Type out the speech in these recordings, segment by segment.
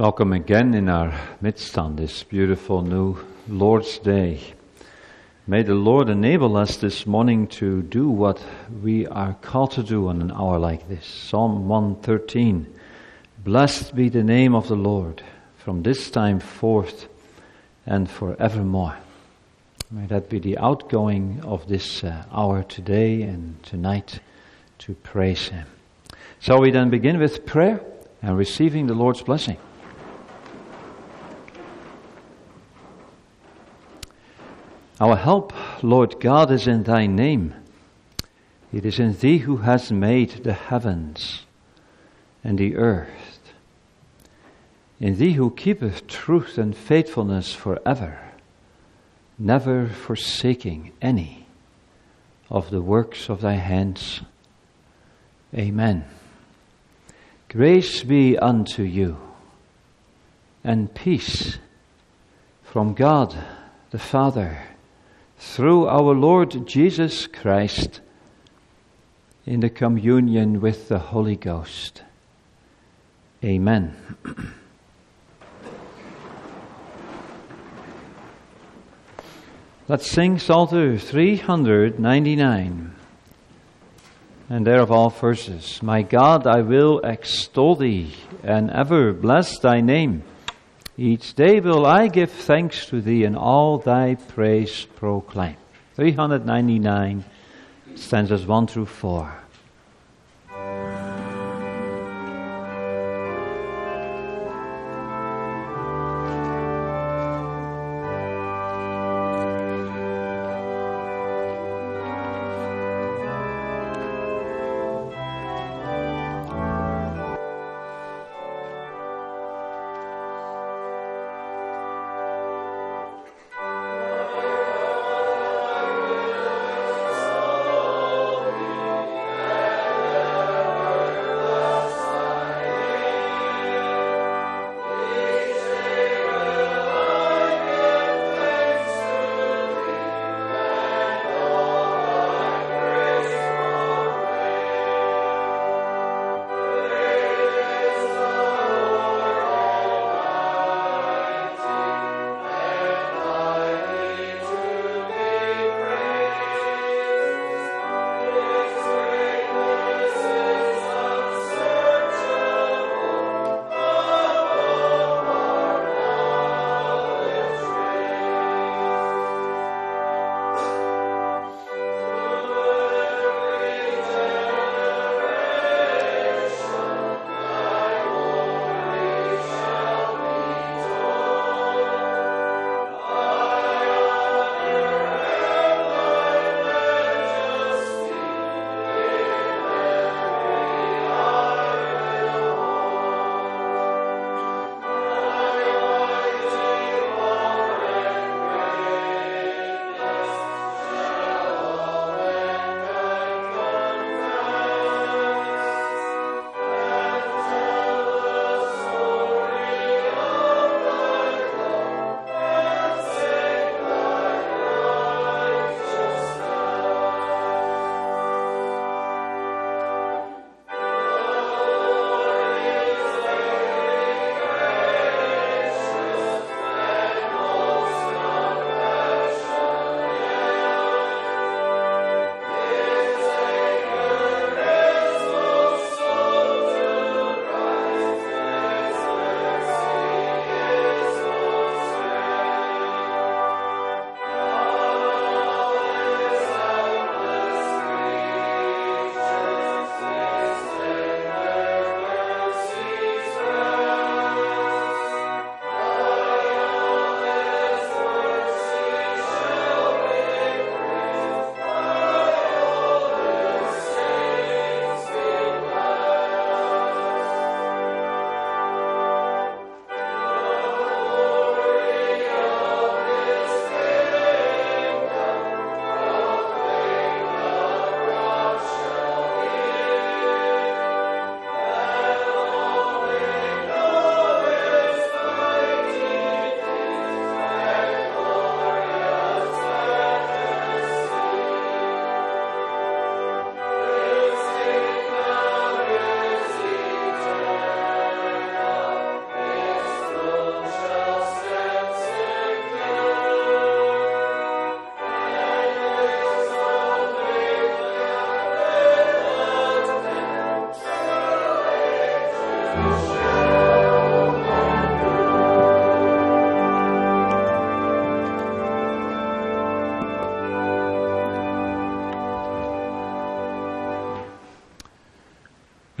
Welcome again in our midst on this beautiful new Lord's Day. May the Lord enable us this morning to do what we are called to do on an hour like this. Psalm 113. Blessed be the name of the Lord from this time forth and forevermore. May that be the outgoing of this hour today and tonight to praise Him. Shall we then begin with prayer and receiving the Lord's blessing? Our help, Lord God, is in Thy name. It is in Thee who has made the heavens and the earth. In Thee who keepeth truth and faithfulness forever, never forsaking any of the works of Thy hands. Amen. Grace be unto you, and peace from God the Father, through our Lord Jesus Christ, in the communion with the Holy Ghost. Amen. Let's sing Psalter 399, and thereof all verses. My God, I will extol Thee, and ever bless Thy name. Each day will I give thanks to Thee, and all Thy praise proclaim. 399, stanzas 1 through 4.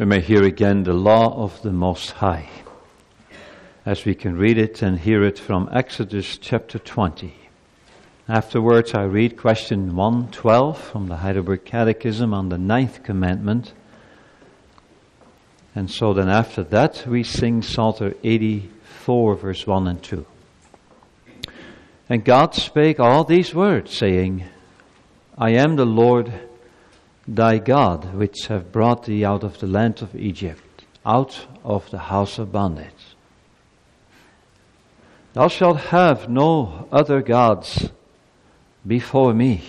We may hear again the law of the Most High, as we can read it and hear it from Exodus chapter 20. Afterwards, I read question 112 from the Heidelberg Catechism on the 9th commandment. And so then after that, we sing Psalter 84, verse 1 and 2. And God spake all these words, saying, I am the Lord thy God, which have brought thee out of the land of Egypt, out of the house of bondage. Thou shalt have no other gods before me.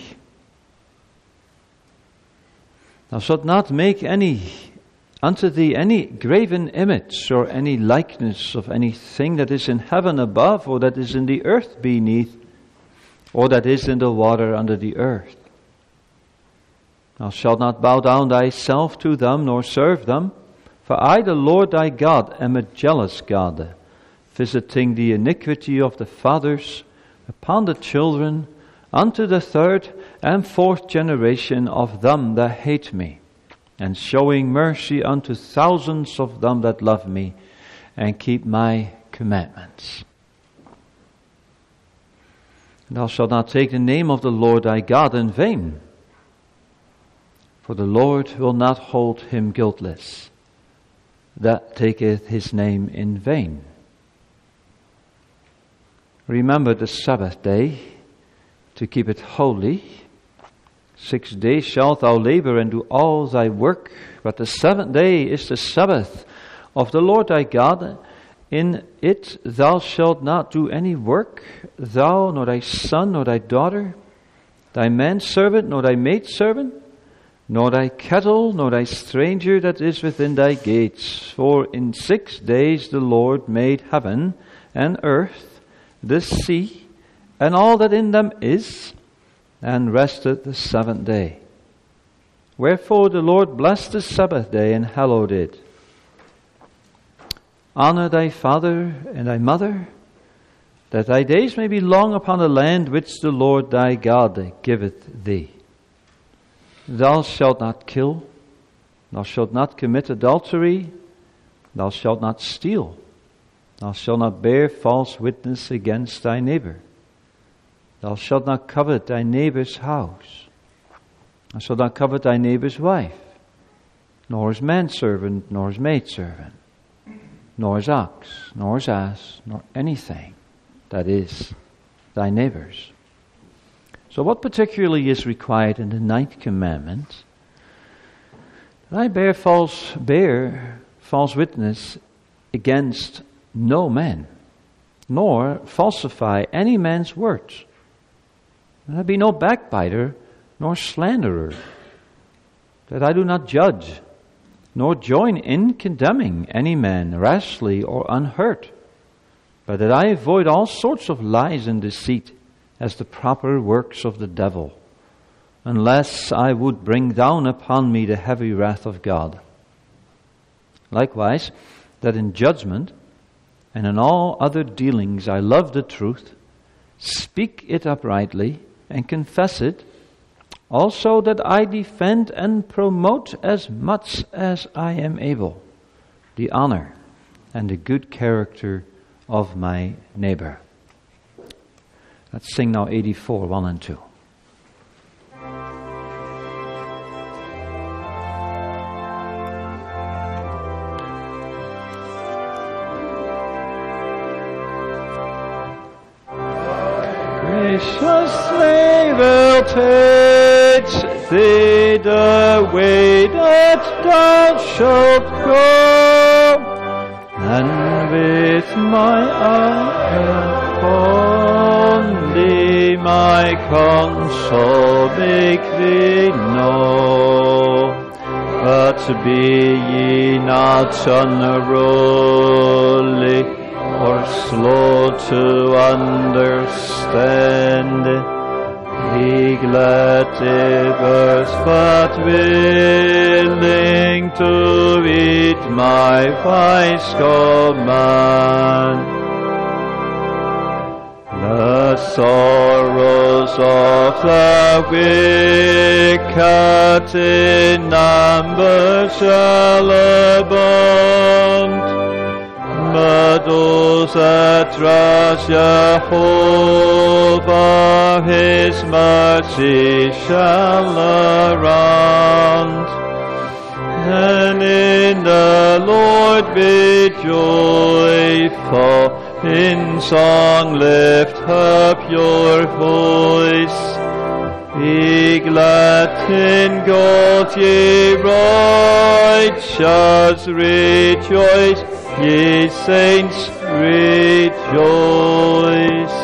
Thou shalt not make unto thee any graven image or any likeness of anything that is in heaven above, or that is in the earth beneath, or that is in the water under the earth. Thou shalt not bow down thyself to them, nor serve them. For I, the Lord thy God, am a jealous God, visiting the iniquity of the fathers upon the children, unto the third and fourth generation of them that hate me, and showing mercy unto thousands of them that love me, and keep my commandments. Thou shalt not take the name of the Lord thy God in vain, for the Lord will not hold him guiltless that taketh his name in vain. Remember the Sabbath day, to keep it holy. 6 days shalt thou labor and do all thy work, but the 7th day is the Sabbath of the Lord thy God. In it thou shalt not do any work, thou, nor thy son, nor thy daughter, thy manservant, nor thy maidservant, nor thy cattle, nor thy stranger that is within thy gates. For in 6 days the Lord made heaven and earth, the sea, and all that in them is, and rested the 7th day. Wherefore the Lord blessed the Sabbath day and hallowed it. Honor thy father and thy mother, that thy days may be long upon the land which the Lord thy God giveth thee. Thou shalt not kill, thou shalt not commit adultery, thou shalt not steal, thou shalt not bear false witness against thy neighbor, thou shalt not covet thy neighbor's house, thou shalt not covet thy neighbor's wife, nor his manservant, nor his maidservant, nor his ox, nor his ass, nor anything that is thy neighbor's. So what particularly is required in the 9th commandment? That I bear false witness against no man, nor falsify any man's words. That I be no backbiter, nor slanderer. That I do not judge, nor join in condemning any man rashly or unhurt, but that I avoid all sorts of lies and deceit, as the proper works of the devil, unless I would bring down upon me the heavy wrath of God. Likewise, that in judgment and in all other dealings I love the truth, speak it uprightly, and confess it, also that I defend and promote as much as I am able the honor and the good character of my neighbor. Let's sing now 84, 1 and 2. Graciously will teach thee the way that thou shalt go, and with my eye upon thee my counsel make thee know. But be ye not unruly, or slow to understand. He glad is but willing to eat my wise command. The sorrows of the wicked in number shall abound, but those that trust Jehovah, His mercy shall abound. And in the Lord be joyful. In song lift up your voice. Be glad in God, ye righteous. Rejoice, ye saints, rejoice.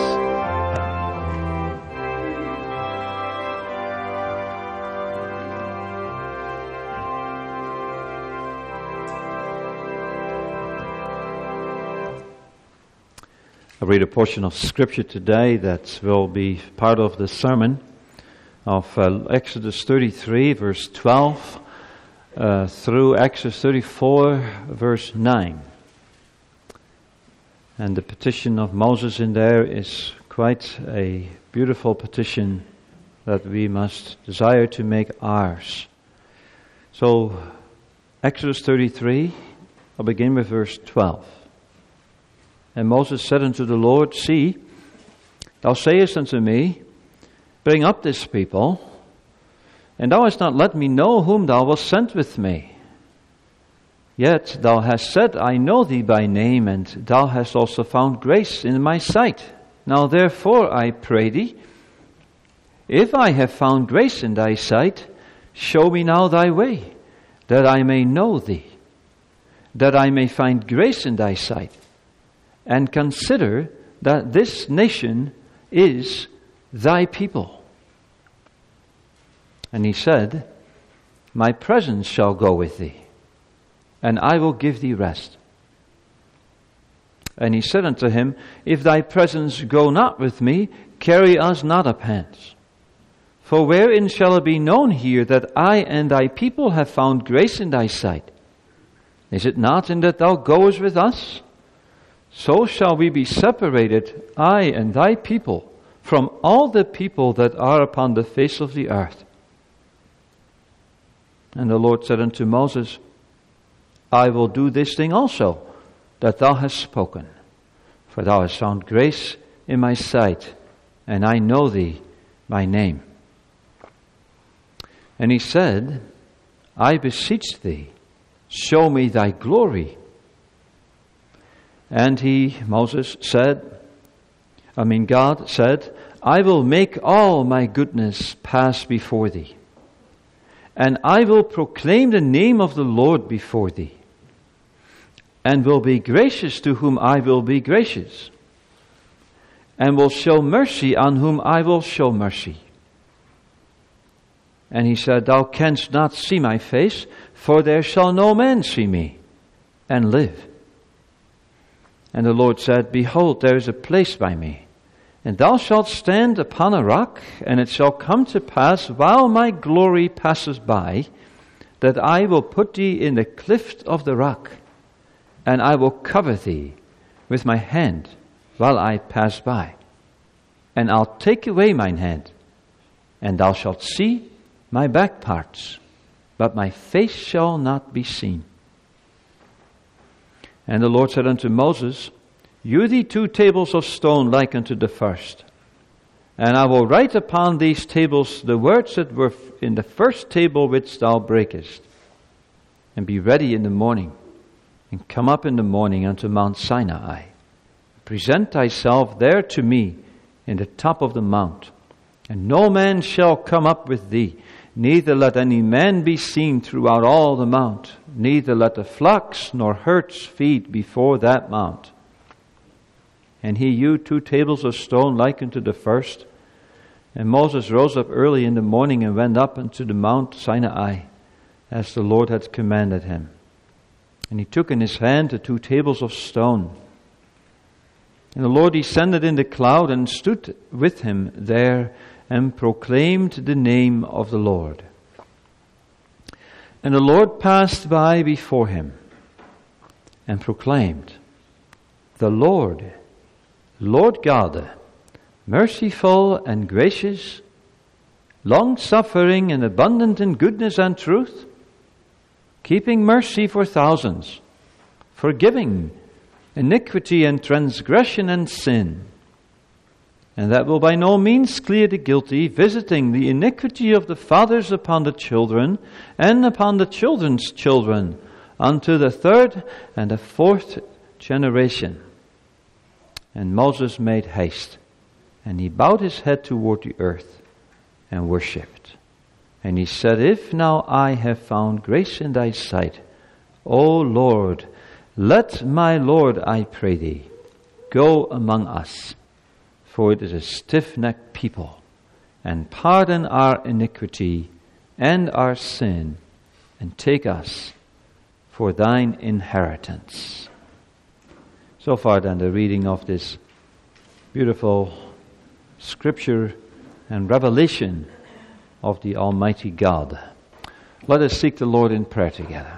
I read a portion of Scripture today that will be part of the sermon of Exodus 33, verse 12, through Exodus 34, verse 9. And the petition of Moses in there is quite a beautiful petition that we must desire to make ours. So, Exodus 33, I'll begin with verse 12. And Moses said unto the Lord, See, thou sayest unto me, Bring up this people, and thou hast not let me know whom thou wilt send with me. Yet thou hast said, I know thee by name, and thou hast also found grace in my sight. Now therefore I pray thee, if I have found grace in thy sight, show me now thy way, that I may know thee, that I may find grace in thy sight. And consider that this nation is thy people. And he said, My presence shall go with thee, and I will give thee rest. And he said unto him, If thy presence go not with me, carry us not up hence. For wherein shall it be known here that I and thy people have found grace in thy sight? Is it not in that thou goest with us? So shall we be separated, I and thy people, from all the people that are upon the face of the earth. And the Lord said unto Moses, I will do this thing also, that thou hast spoken. For thou hast found grace in my sight, and I know thee by name. And he said, I beseech thee, show me thy glory. And God said, I will make all my goodness pass before thee, and I will proclaim the name of the Lord before thee, and will be gracious to whom I will be gracious, and will show mercy on whom I will show mercy. And he said, Thou canst not see my face, for there shall no man see me and live. And the Lord said, Behold, there is a place by me, and thou shalt stand upon a rock, and it shall come to pass, while my glory passes by, that I will put thee in the cleft of the rock, and I will cover thee with my hand while I pass by. And I'll take away mine hand, and thou shalt see my back parts, but my face shall not be seen. And the Lord said unto Moses, Hew thee 2 tables of stone like unto the first. And I will write upon these tables the words that were in the first table which thou breakest. And be ready in the morning, and come up in the morning unto Mount Sinai. Present thyself there to me in the top of the mount. And no man shall come up with thee, neither let any man be seen throughout all the mount, neither let the flocks nor herds feed before that mount. And he hewed 2 tables of stone like unto the first. And Moses rose up early in the morning and went up unto the Mount Sinai, as the Lord had commanded him. And he took in his hand the 2 tables of stone. And the Lord descended in the cloud and stood with him there, and proclaimed the name of the Lord. And the Lord passed by before him, and proclaimed, The Lord Lord God, merciful and gracious, long-suffering and abundant in goodness and truth, keeping mercy for thousands, forgiving iniquity and transgression and sin, and that will by no means clear the guilty, visiting the iniquity of the fathers upon the children, and upon the children's children, unto the third and the fourth generation. And Moses made haste, and he bowed his head toward the earth, and worshipped. And he said, If now I have found grace in thy sight, O Lord, let my Lord, I pray thee, go among us, for it is a stiff-necked people, and pardon our iniquity and our sin, and take us for thine inheritance. So far then the reading of this beautiful scripture and revelation of the Almighty God. Let us seek the Lord in prayer together.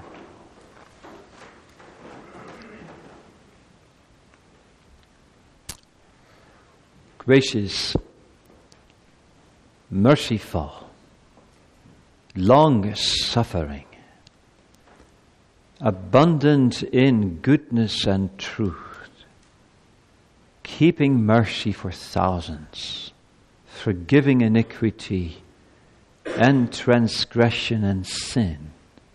Gracious, merciful, long-suffering, abundant in goodness and truth, keeping mercy for thousands, forgiving iniquity and transgression and sin,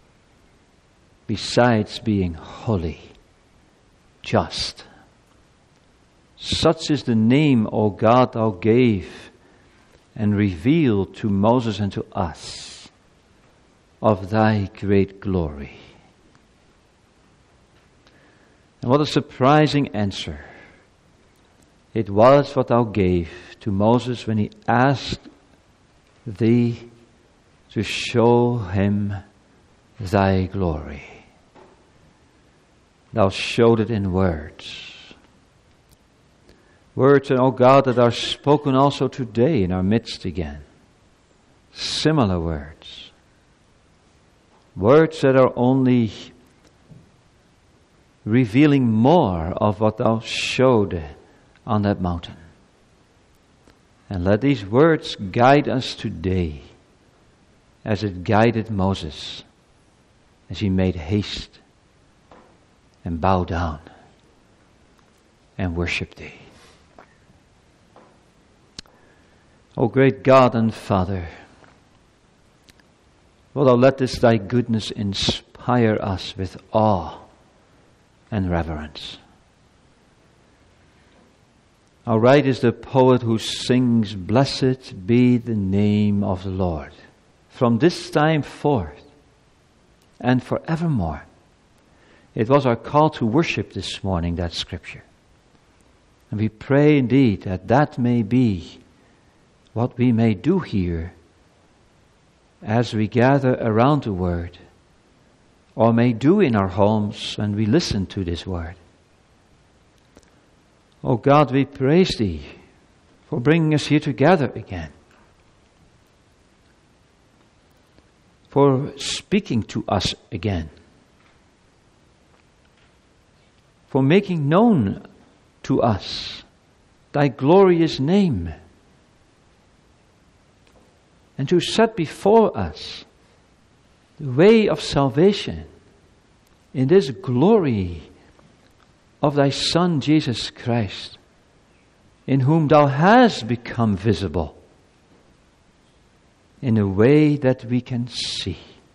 besides being holy, just. Such is the name, O God, thou gave and revealed to Moses and to us of thy great glory. And what a surprising answer it was what thou gave to Moses when he asked thee to show him thy glory. Thou showed it in words. Words, O God, that are spoken also today in our midst again. Similar words. Words that are only revealing more of what thou showed on that mountain. And let these words guide us today as it guided Moses as he made haste and bowed down and worshiped thee. O great God and Father, will thou let this thy goodness inspire us with awe and reverence. How right is the poet who sings, Blessed be the name of the Lord, from this time forth and forevermore. It was our call to worship this morning, that scripture. And we pray indeed that that may be what we may do here as we gather around the Word, or may do in our homes when we listen to this Word. Oh God, we praise Thee for bringing us here together again, for speaking to us again, for making known to us Thy glorious name, and to set before us the way of salvation in this glory of thy Son, Jesus Christ, in whom thou hast become visible in a way that we can see.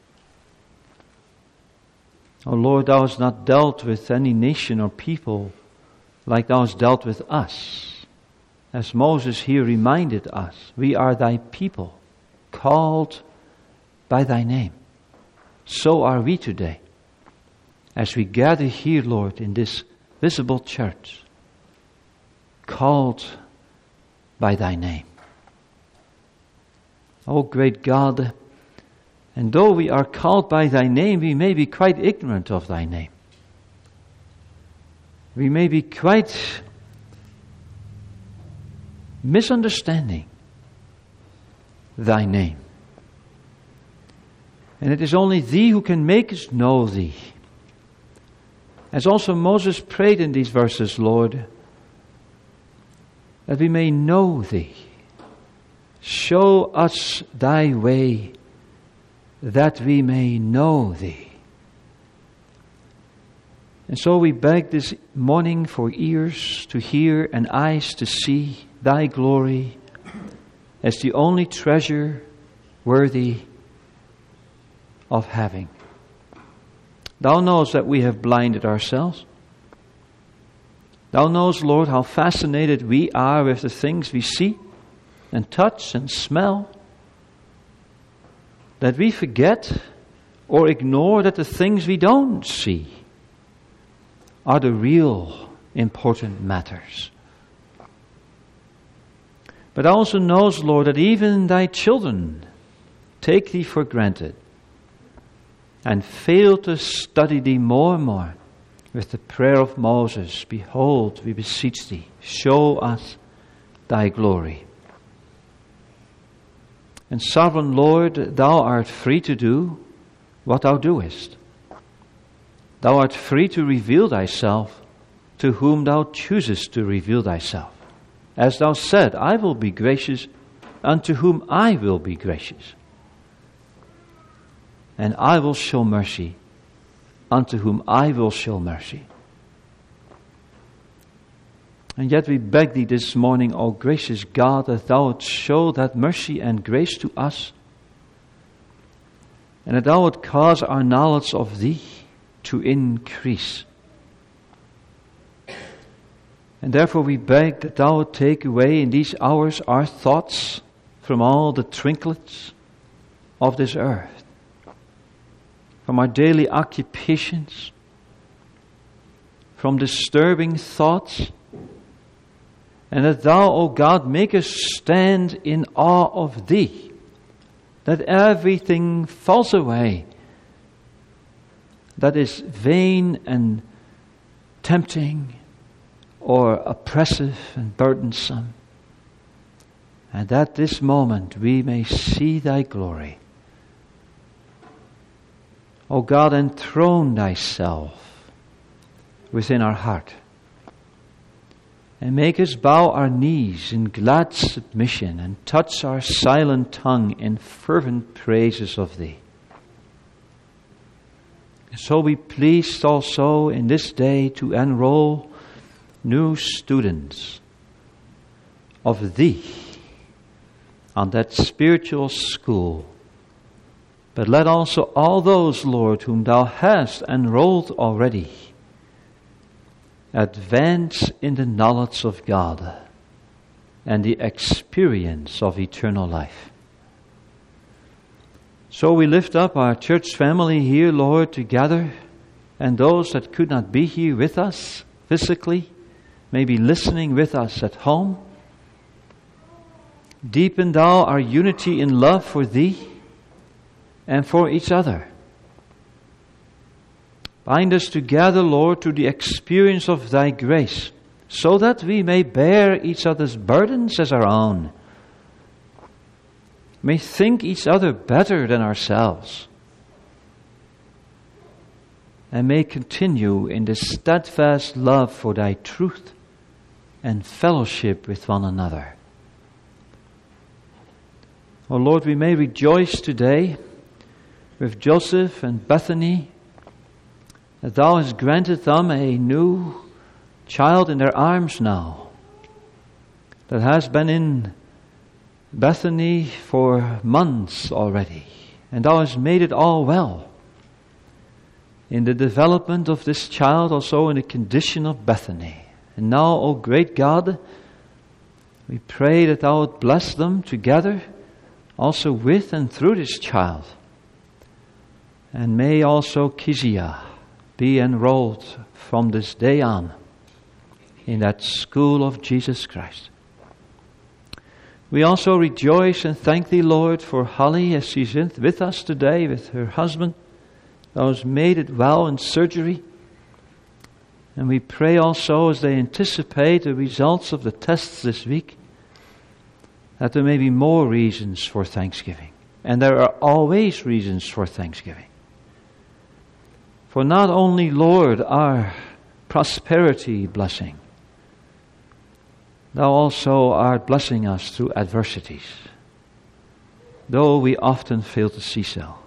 O Lord, thou hast not dealt with any nation or people like thou hast dealt with us. As Moses here reminded us, we are thy people, called by thy name. So are we today, as we gather here, Lord, in this visible church, called by thy name. O great God, and though we are called by thy name, we may be quite ignorant of thy name. We may be quite misunderstanding thy name. And it is only thee who can make us know thee. As also Moses prayed in these verses, Lord, that we may know Thee. Show us Thy way, that we may know Thee. And so we beg this morning for ears to hear and eyes to see Thy glory as the only treasure worthy of having. Thou knowest that we have blinded ourselves. Thou knowest, Lord, how fascinated we are with the things we see and touch and smell, that we forget or ignore that the things we don't see are the real important matters. But Thou also knowest, Lord, that even Thy children take Thee for granted and fail to study Thee more and more with the prayer of Moses. Behold, we beseech Thee, show us Thy glory. And sovereign Lord, Thou art free to do what Thou doest. Thou art free to reveal Thyself to whom Thou choosest to reveal Thyself. As Thou said, I will be gracious unto whom I will be gracious. And I will show mercy unto whom I will show mercy. And yet we beg Thee this morning, O gracious God, that Thou would show that mercy and grace to us, and that Thou would cause our knowledge of Thee to increase. And therefore we beg that Thou would take away in these hours our thoughts from all the trinkets of this earth, from our daily occupations, from disturbing thoughts, and that Thou, O God, make us stand in awe of Thee, that everything falls away that is vain and tempting or oppressive and burdensome, and that this moment we may see Thy glory. O God, enthrone Thyself within our heart, and make us bow our knees in glad submission and touch our silent tongue in fervent praises of Thee. And so be pleased also in this day to enroll new students of Thee on that spiritual school. But let also all those, Lord, whom Thou hast enrolled already, advance in the knowledge of God and the experience of eternal life. So we lift up our church family here, Lord, together, and those that could not be here with us physically, maybe listening with us at home. Deepen Thou our unity in love for Thee and for each other. Bind us together, Lord, to the experience of Thy grace, so that we may bear each other's burdens as our own, may think each other better than ourselves, and may continue in the steadfast love for Thy truth and fellowship with one another. O Lord, we may rejoice today with Joseph and Bethany, that Thou hast granted them a new child in their arms now, that has been in Bethany for months already, and Thou hast made it all well in the development of this child, also in the condition of Bethany. And now, O great God, we pray that Thou would bless them together, also with and through this child. And may also Kezia be enrolled from this day on in that school of Jesus Christ. We also rejoice and thank Thee, Lord, for Holly as she's with us today with her husband. Thou hast made it well in surgery. And we pray also as they anticipate the results of the tests this week, that there may be more reasons for thanksgiving. And there are always reasons for thanksgiving. For not only, Lord, our prosperity blessing, Thou also art blessing us through adversities, though we often fail to see so.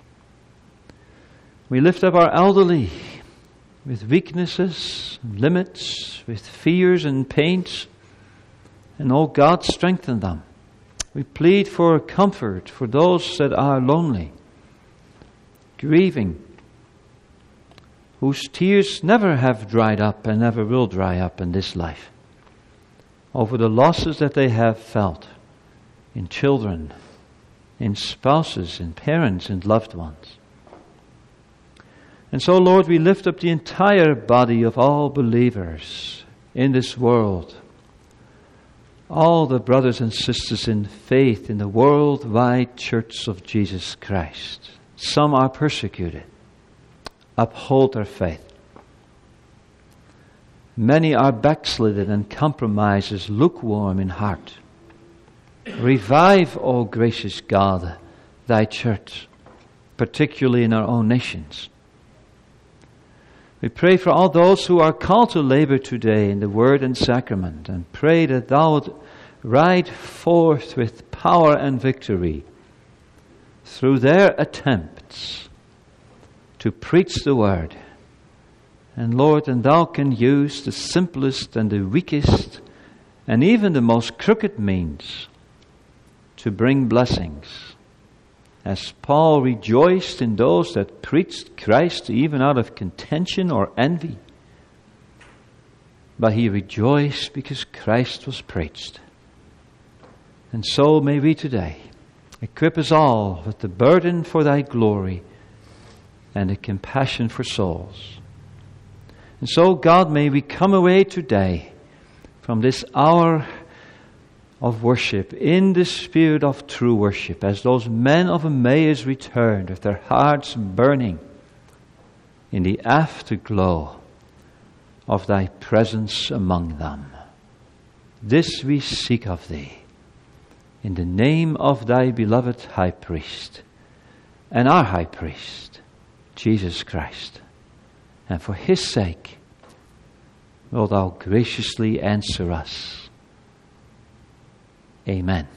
We lift up our elderly with weaknesses, limits, with fears and pains, and oh God, strengthen them. We plead for comfort for those that are lonely, grieving, whose tears never have dried up and never will dry up in this life, over the losses that they have felt in children, in spouses, in parents, and loved ones. And so, Lord, we lift up the entire body of all believers in this world, all the brothers and sisters in faith in the worldwide church of Jesus Christ. Some are persecuted. Uphold their faith. Many are backslidden and compromises, lukewarm in heart. Revive, O gracious God, thy church, particularly in our own nations. We pray for all those who are called to labor today in the word and sacrament, and pray that thou would ride forth with power and victory through their attempts to preach the word. And Lord, and thou can use the simplest and the weakest and even the most crooked means to bring blessings. As Paul rejoiced in those that preached Christ even out of contention or envy, but he rejoiced because Christ was preached. And so may we today equip us all with the burden for thy glory and the compassion for souls. And so, God, may we come away today from this hour of worship in the spirit of true worship, as those men of Emmaus returned with their hearts burning in the afterglow of thy presence among them. This we seek of thee, in the name of thy beloved high priest and our high priest, Jesus Christ. And for his sake, wilt thou graciously answer us. Amen.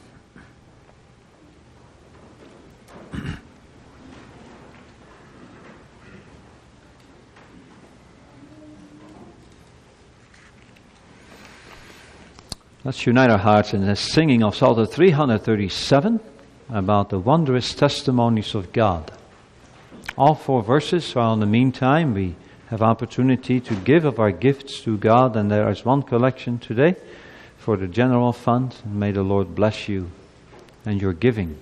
Let's unite our hearts in the singing of Psalter 337 about the wondrous testimonies of God. All 4 verses, while in the meantime we have opportunity to give of our gifts to God, and there is one collection today for the general fund. And may the Lord bless you and your giving.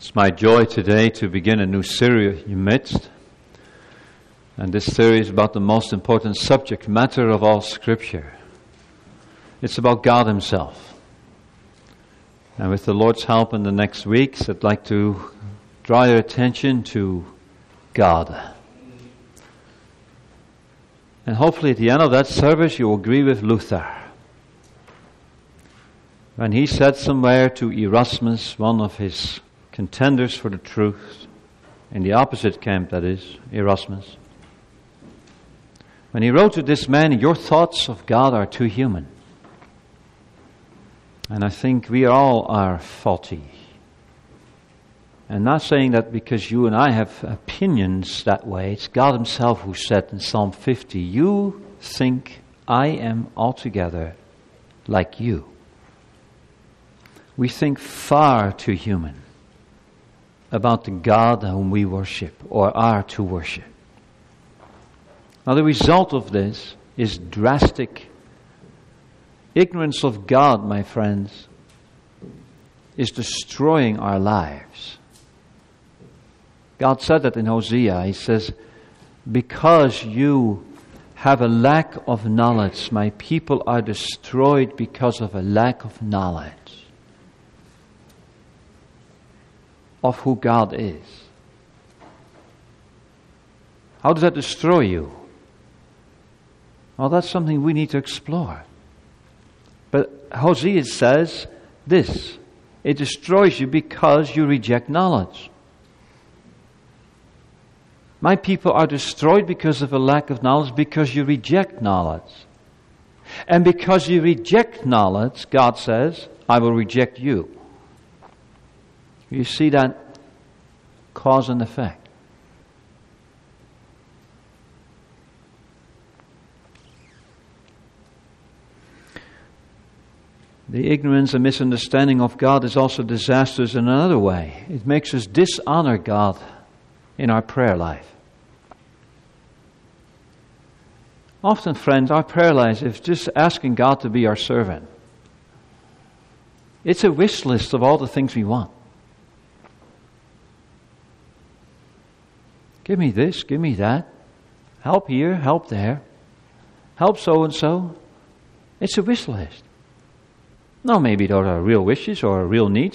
It's my joy today to begin a new series in your midst. And this series is about the most important subject matter of all Scripture. It's about God Himself. And with the Lord's help in the next weeks, I'd like to draw your attention to God. And hopefully at the end of that service you will agree with Luther. When he said somewhere to Erasmus, one of his contenders for the truth, in the opposite camp, that is, Erasmus. When he wrote to this man, your thoughts of God are too human. And I think we all are faulty. And not saying that because you and I have opinions that way. It's God Himself who said in Psalm 50, you think I am altogether like you. We think far too human about the God whom we worship or are to worship. Now the result of this is drastic ignorance of God, my friends, is destroying our lives. God said that in Hosea. He says, because you have a lack of knowledge, my people are destroyed because of a lack of knowledge of who God is. How does that destroy you? Well, that's something we need to explore. But Hosea says this, it destroys you because you reject knowledge. My people are destroyed because of a lack of knowledge, because you reject knowledge. And because you reject knowledge, God says, I will reject you. You see that cause and effect. The ignorance and misunderstanding of God is also disastrous in another way. It makes us dishonor God in our prayer life. Often, friends, our prayer life is just asking God to be our servant. It's a wish list of all the things we want. Give me this, give me that. Help here, help there. Help so-and-so. It's a wish list. No, maybe those are real wishes or real needs,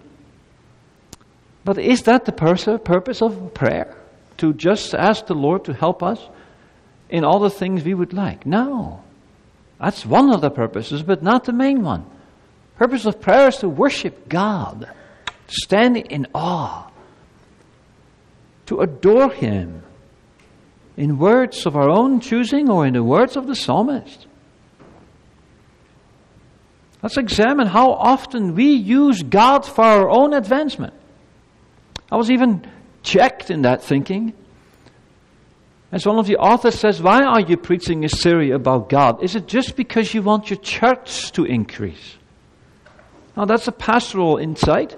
But is that the purpose of prayer? To just ask the Lord to help us in all the things we would like? No. That's one of the purposes, but not the main one. Purpose of prayer is to worship God. Stand in awe. To adore Him in words of our own choosing or in the words of the psalmist. Let's examine how often we use God for our own advancement. I was even checked in that thinking. As one of the authors says, why are you preaching a series about God? Is it just because you want your church to increase? Now that's a pastoral insight.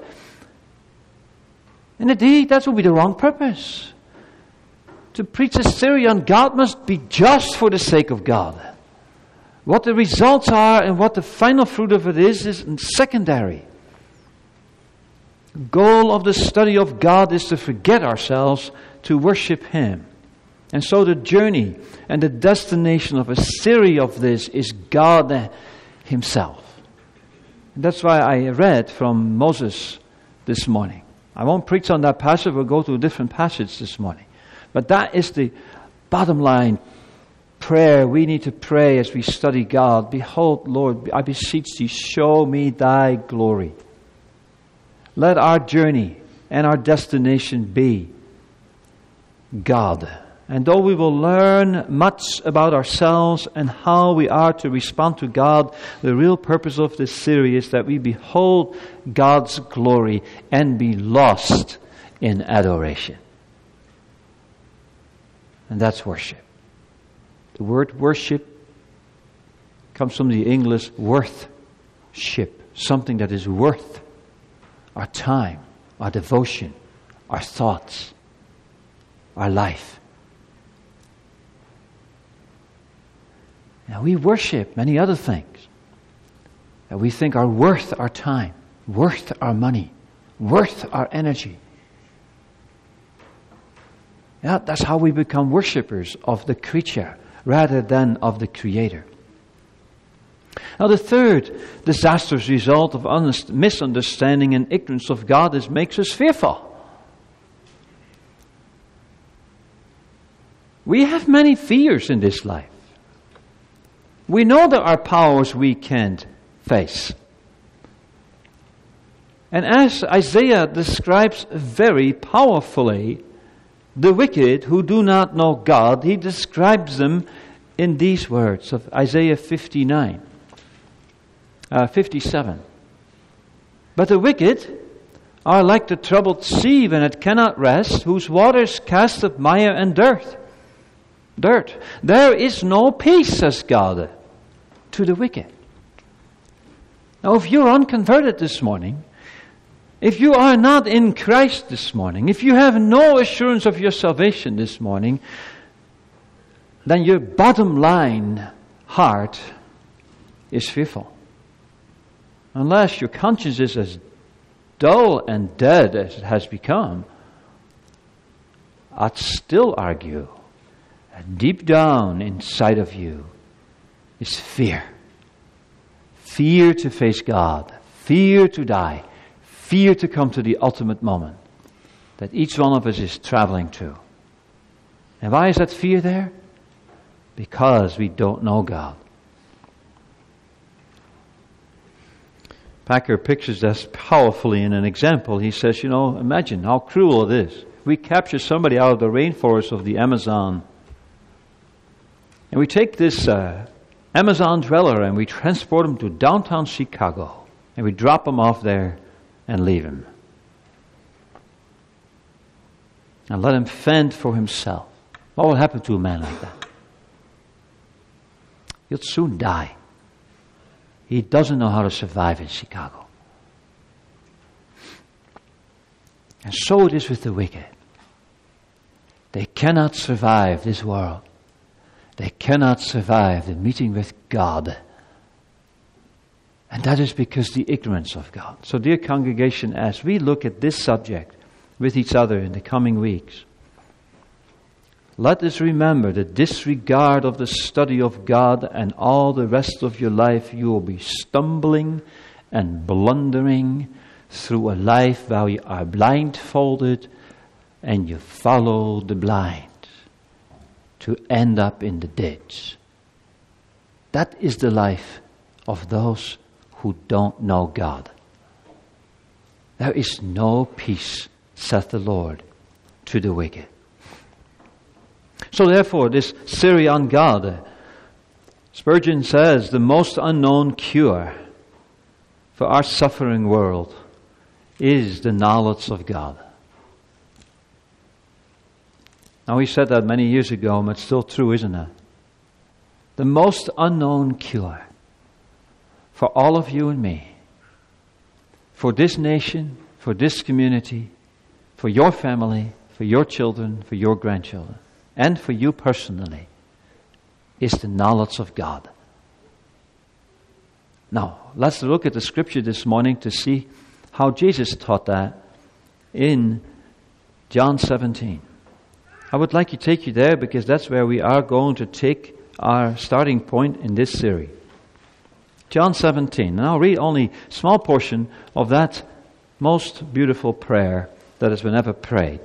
And indeed, that would be the wrong purpose. To preach a series on God must be just for the sake of God. What the results are and what the final fruit of it is secondary. The goal of the study of God is to forget ourselves, to worship Him. And so the journey and the destination of a series of this is God Himself. And that's why I read from Moses this morning. I won't preach on that passage, we'll go to a different passage this morning. But that is the bottom line prayer we need to pray as we study God. Behold, Lord, I beseech Thee, show me Thy glory. Let our journey and our destination be God. And though we will learn much about ourselves and how we are to respond to God, the real purpose of this series is that we behold God's glory and be lost in adoration. And that's worship. The word worship comes from the English worth-ship, something that is worth our time, our devotion, our thoughts, our life. Now we worship many other things that we think are worth our time, worth our money, worth our energy. Yeah, that's how we become worshippers of the creature rather than of the Creator. Now, the third disastrous result of misunderstanding and ignorance of God makes us fearful. We have many fears in this life. We know there are powers we can't face. And as Isaiah describes very powerfully the wicked who do not know God, he describes them in these words of Isaiah 57. But the wicked are like the troubled sea when it cannot rest, whose waters cast up mire and dirt. There is no peace, says God, to the wicked. Now, if you're unconverted this morning, if you are not in Christ this morning, if you have no assurance of your salvation this morning, then your bottom line heart is fearful. Unless your conscience is as dull and dead as it has become, I'd still argue that deep down inside of you is fear. Fear to face God, fear to die, fear to come to the ultimate moment that each one of us is traveling to. And why is that fear there? Because we don't know God. Packer pictures this powerfully in an example. He says, imagine how cruel it is. We capture somebody out of the rainforest of the Amazon, and we take this Amazon dweller and we transport him to downtown Chicago, and we drop him off there and leave him. And let him fend for himself. What will happen to a man like that? He'll soon die. He doesn't know how to survive in Chicago. And so it is with the wicked. They cannot survive this world. They cannot survive the meeting with God. And that is because the ignorance of God. So, dear congregation, as we look at this subject with each other in the coming weeks, let us remember the disregard of the study of God, and all the rest of your life you will be stumbling and blundering through a life where you are blindfolded and you follow the blind to end up in the ditch. That is the life of those who don't know God. There is no peace, saith the Lord, to the wicked. So therefore, this Syrian God, Spurgeon says, the most unknown cure for our suffering world is the knowledge of God. Now, he said that many years ago, but it's still true, isn't it? The most unknown cure for all of you and me, for this nation, for this community, for your family, for your children, for your grandchildren, and for you personally, is the knowledge of God. Now, let's look at the scripture this morning to see how Jesus taught that in John 17. I would like to take you there because that's where we are going to take our starting point in this series. John 17. And I'll read only a small portion of that most beautiful prayer that has been ever prayed.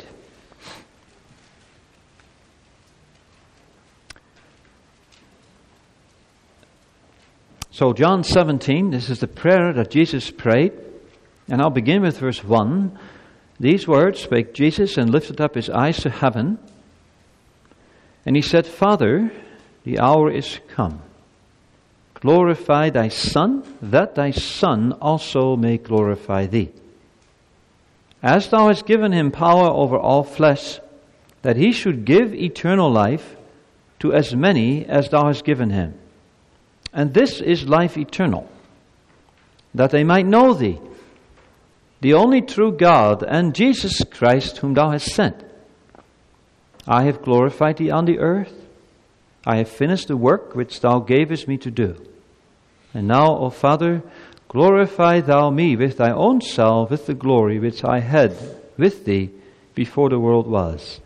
So John 17, this is the prayer that Jesus prayed. And I'll begin with verse 1. These words spake Jesus and lifted up his eyes to heaven. And he said, Father, the hour is come. Glorify thy Son, that thy Son also may glorify thee. As thou hast given him power over all flesh, that he should give eternal life to as many as thou hast given him. And this is life eternal, that they might know thee, the only true God, and Jesus Christ whom thou hast sent. I have glorified thee on the earth. I have finished the work which thou gavest me to do. And now, O Father, glorify thou me with thy own self, with the glory which I had with thee before the world was.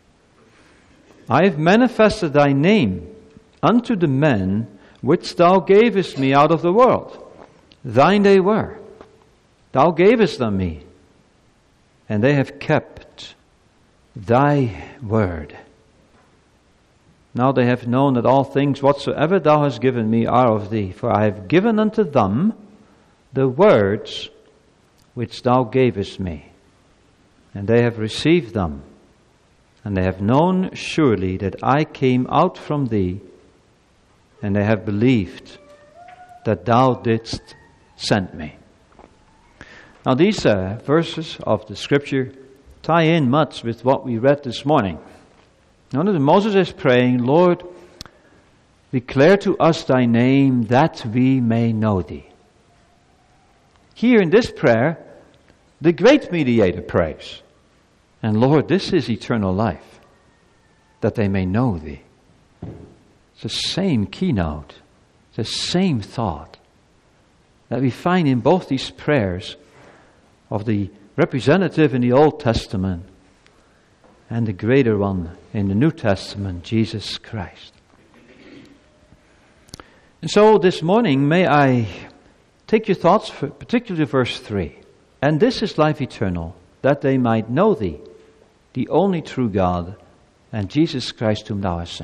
I have manifested thy name unto the men which thou gavest me out of the world. Thine they were. Thou gavest them me, and they have kept thy word. Now they have known that all things whatsoever thou hast given me are of thee, for I have given unto them the words which thou gavest me, and they have received them, and they have known surely that I came out from thee, and they have believed that thou didst send me. Now these verses of the Scripture tie in much with what we read this morning. Notice Moses is praying, Lord, declare to us thy name that we may know thee. Here in this prayer, the great mediator prays, and Lord, this is eternal life, that they may know thee. It's the same keynote, the same thought that we find in both these prayers of the representative in the Old Testament and the greater one in the New Testament, Jesus Christ. And so this morning, may I take your thoughts, particularly verse 3. And this is life eternal, that they might know thee, the only true God, and Jesus Christ whom thou hast sent.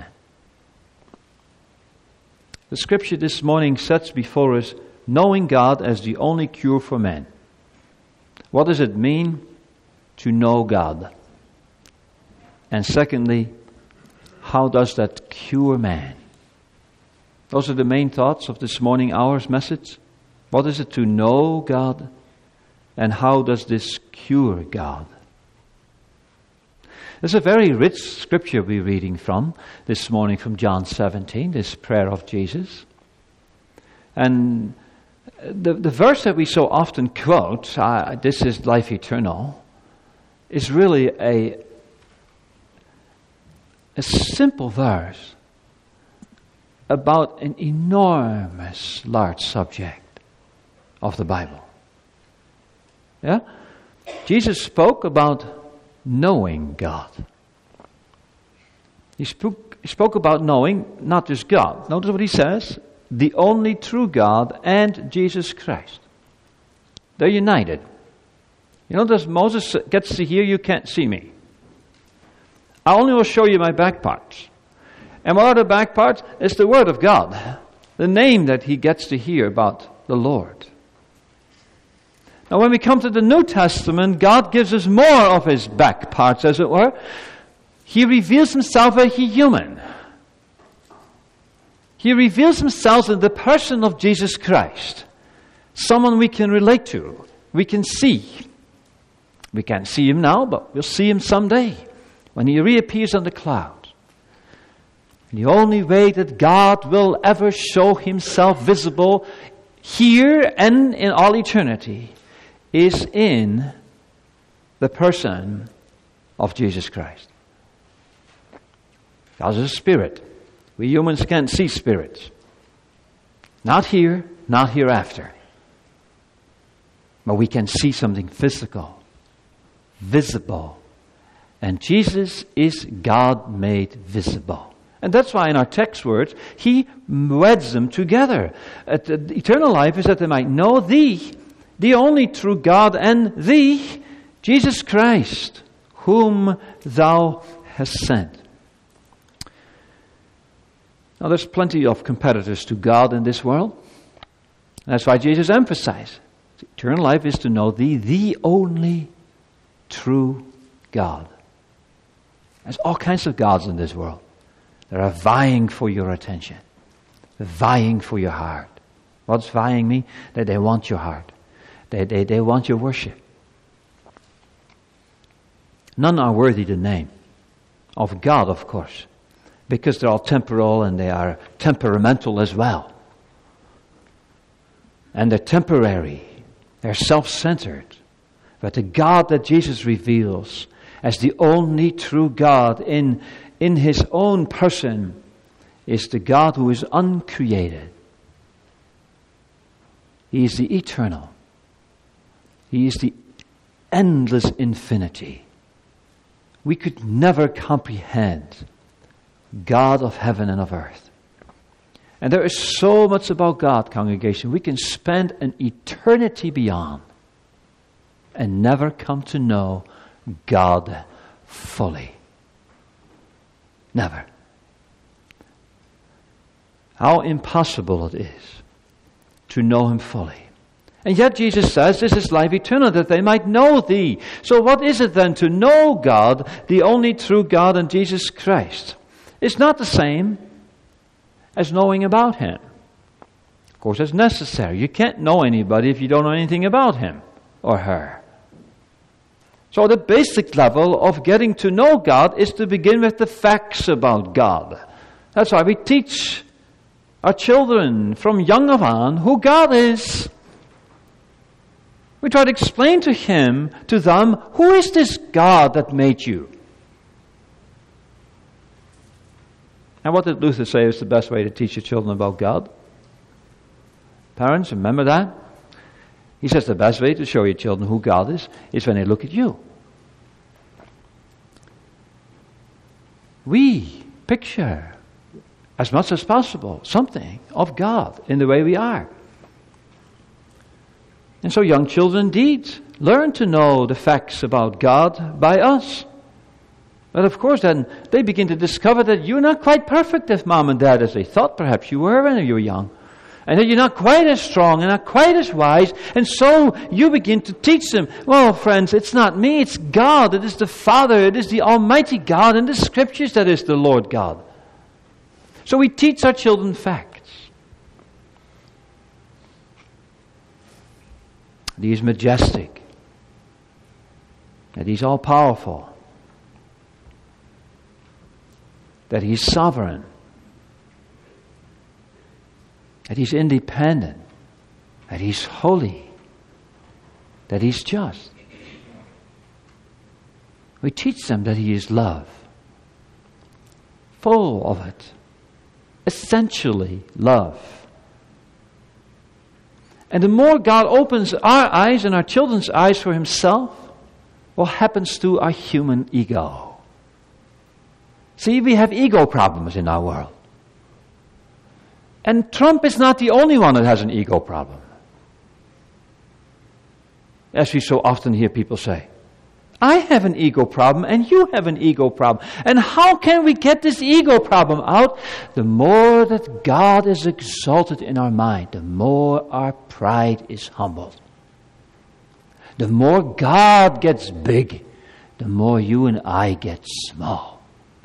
The Scripture this morning sets before us knowing God as the only cure for man. What does it mean to know God? And secondly, how does that cure man? Those are the main thoughts of this morning hour's message. What is it to know God? And how does this cure God? There's a very rich scripture we're reading from this morning from John 17, this prayer of Jesus. And the verse that we so often quote, this is life eternal, is really a simple verse about an enormous, large subject of the Bible. Yeah? Jesus spoke about knowing God. He spoke about knowing not just God. Notice what he says. The only true God and Jesus Christ. They're united. You know, Moses gets to hear, you can't see me. I only will show you my back parts. And what are the back parts? It's the Word of God. The name that he gets to hear about the Lord. Now when we come to the New Testament, God gives us more of his back parts, as it were. He reveals himself as a human. He reveals himself in the person of Jesus Christ. Someone we can relate to. We can see. We can't see him now, but we'll see him someday when he reappears on the clouds. The only way that God will ever show himself visible here and in all eternity is in the person of Jesus Christ. God is a spirit. We humans can't see spirits. Not here, not hereafter. But we can see something physical, visible. And Jesus is God made visible. And that's why in our text words, he weds them together. Eternal life is that they might know thee, the only true God, and thee, Jesus Christ, whom thou hast sent. Now there's plenty of competitors to God in this world. That's why Jesus emphasized, eternal life is to know thee, the only true God. There's all kinds of gods in this world that are vying for your attention, vying for your heart. What's vying me? That they want your heart. They want your worship. None are worthy the name of God, of course, because they're all temporal and they are temperamental as well. And they're temporary. They're self-centered. But the God that Jesus reveals as the only true God in his own person is the God who is uncreated. He is the eternal. He is the endless infinity. We could never comprehend God of heaven and of earth. And there is so much about God, congregation. We can spend an eternity beyond and never come to know God fully. Never. How impossible it is to know Him fully. And yet Jesus says, this is life eternal, that they might know Thee. So what is it then to know God, the only true God, and Jesus Christ? It's not the same as knowing about Him. Of course, it's necessary. You can't know anybody if you don't know anything about him or her. So the basic level of getting to know God is to begin with the facts about God. That's why we teach our children from young of on who God is. We try to explain to them, who is this God that made you? And what did Luther say is the best way to teach your children about God? Parents, remember that? He says the best way to show your children who God is when they look at you. We picture, as much as possible, something of God in the way we are. And so young children indeed learn to know the facts about God by us. But of course then they begin to discover that you're not quite perfect as mom and dad as they thought perhaps you were when you were young. And that you're not quite as strong and not quite as wise. And so you begin to teach them, well friends, it's not me, it's God. It is the Father, it is the Almighty God in the Scriptures that is the Lord God. So we teach our children facts. That He is majestic. That He's all-powerful. That He's sovereign. That He's independent. That He's holy. That He's just. We teach them that He is love. Full of it. Essentially love. And the more God opens our eyes and our children's eyes for Himself, what happens to our human ego? See, we have ego problems in our world. And Trump is not the only one that has an ego problem. As we so often hear people say, I have an ego problem and you have an ego problem. And how can we get this ego problem out? The more that God is exalted in our mind, the more our pride is humbled. The more God gets big, the more you and I get small.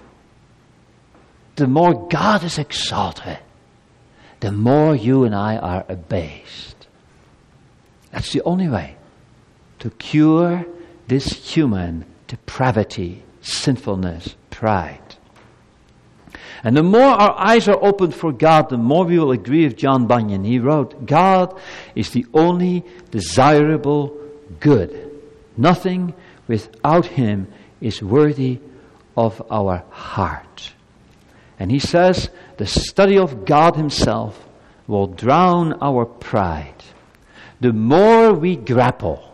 The more God is exalted, the more you and I are abased. That's the only way to cure this human depravity, sinfulness, pride. And the more our eyes are opened for God, the more we will agree with John Bunyan. He wrote, God is the only desirable good. Nothing without Him is worthy of our heart. And he says, the study of God Himself will drown our pride. The more we grapple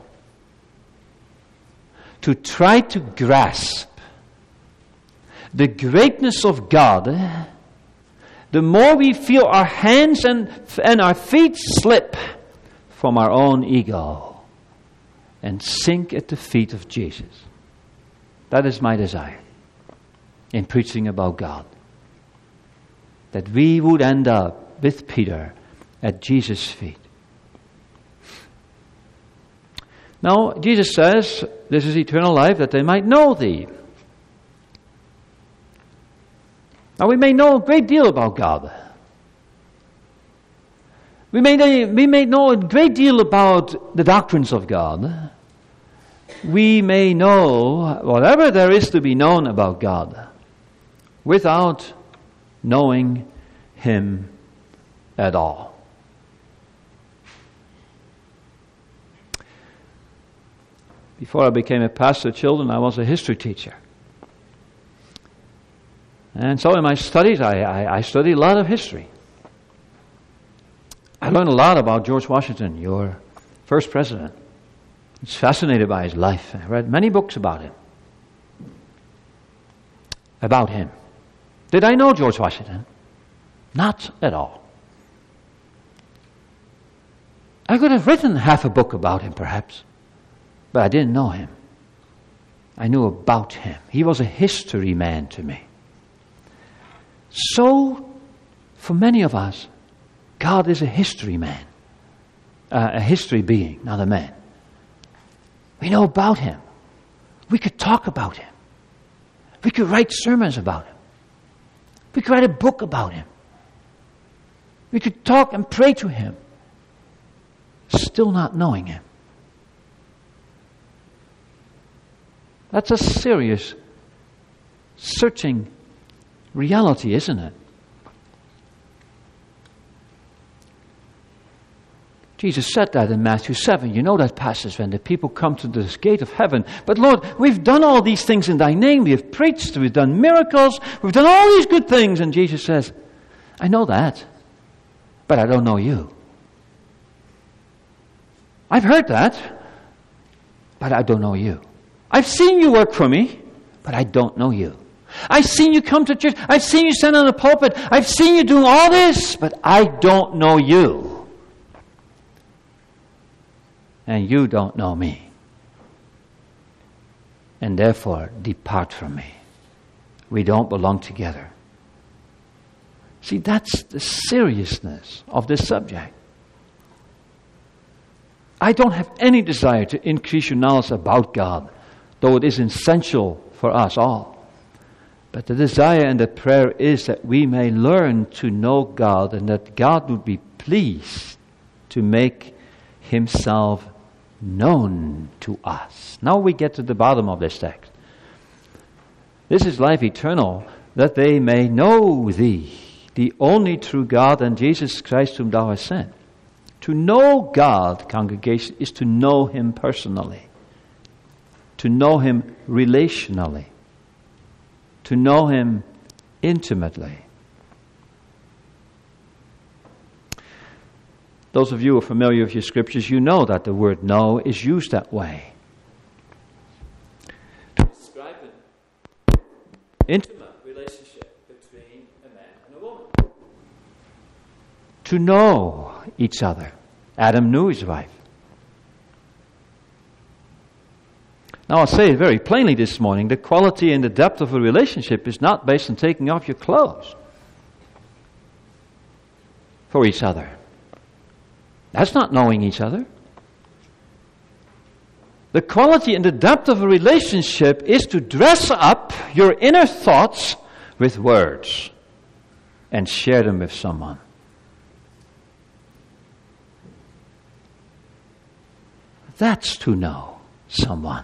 to try to grasp the greatness of God, the more we feel our hands and our feet slip from our own ego and sink at the feet of Jesus. That is my desire in preaching about God. That we would end up with Peter at Jesus' feet. Now, Jesus says, this is eternal life, that they might know Thee. Now, we may know a great deal about God. We may know a great deal about the doctrines of God. We may know whatever there is to be known about God without knowing Him at all. Before I became a pastor of children, I was a history teacher. And so in my studies, I studied a lot of history. I learned a lot about George Washington, your first president. I was fascinated by his life. I read many books about him. Did I know George Washington? Not at all. I could have written half a book about him, perhaps, but I didn't know him. I knew about him. He was a history man to me. So, for many of us, God is a history man, a history being, not a man. We know about him. We could talk about him. We could write sermons about him. We could write a book about him. We could talk and pray to him, still not knowing him. That's a serious, searching reality, isn't it? Jesus said that in Matthew 7. You know that passage when the people come to this gate of heaven. But Lord, we've done all these things in thy name. We have preached, we've done miracles, we've done all these good things. And Jesus says, I know that, but I don't know you. I've heard that, but I don't know you. I've seen you work for me, but I don't know you. I've seen you come to church. I've seen you stand on the pulpit. I've seen you doing all this, but I don't know you. And you don't know me. And therefore, depart from me. We don't belong together. See, that's the seriousness of this subject. I don't have any desire to increase your knowledge about God, though it is essential for us all. But the desire and the prayer is that we may learn to know God and that God would be pleased to make himself known to us. Now we get to the bottom of this text. This is life eternal, that they may know thee, the only true God, and Jesus Christ whom thou hast sent. To know God, congregation, is to know him personally. To know him relationally. To know him intimately. Those of you who are familiar with your scriptures, you know that the word know is used that way. To describe an intimate relationship between a man and a woman. To know each other. Adam knew his wife. Now I'll say it very plainly this morning, the quality and the depth of a relationship is not based on taking off your clothes for each other. That's not knowing each other. The quality and the depth of a relationship is to dress up your inner thoughts with words and share them with someone. That's to know someone.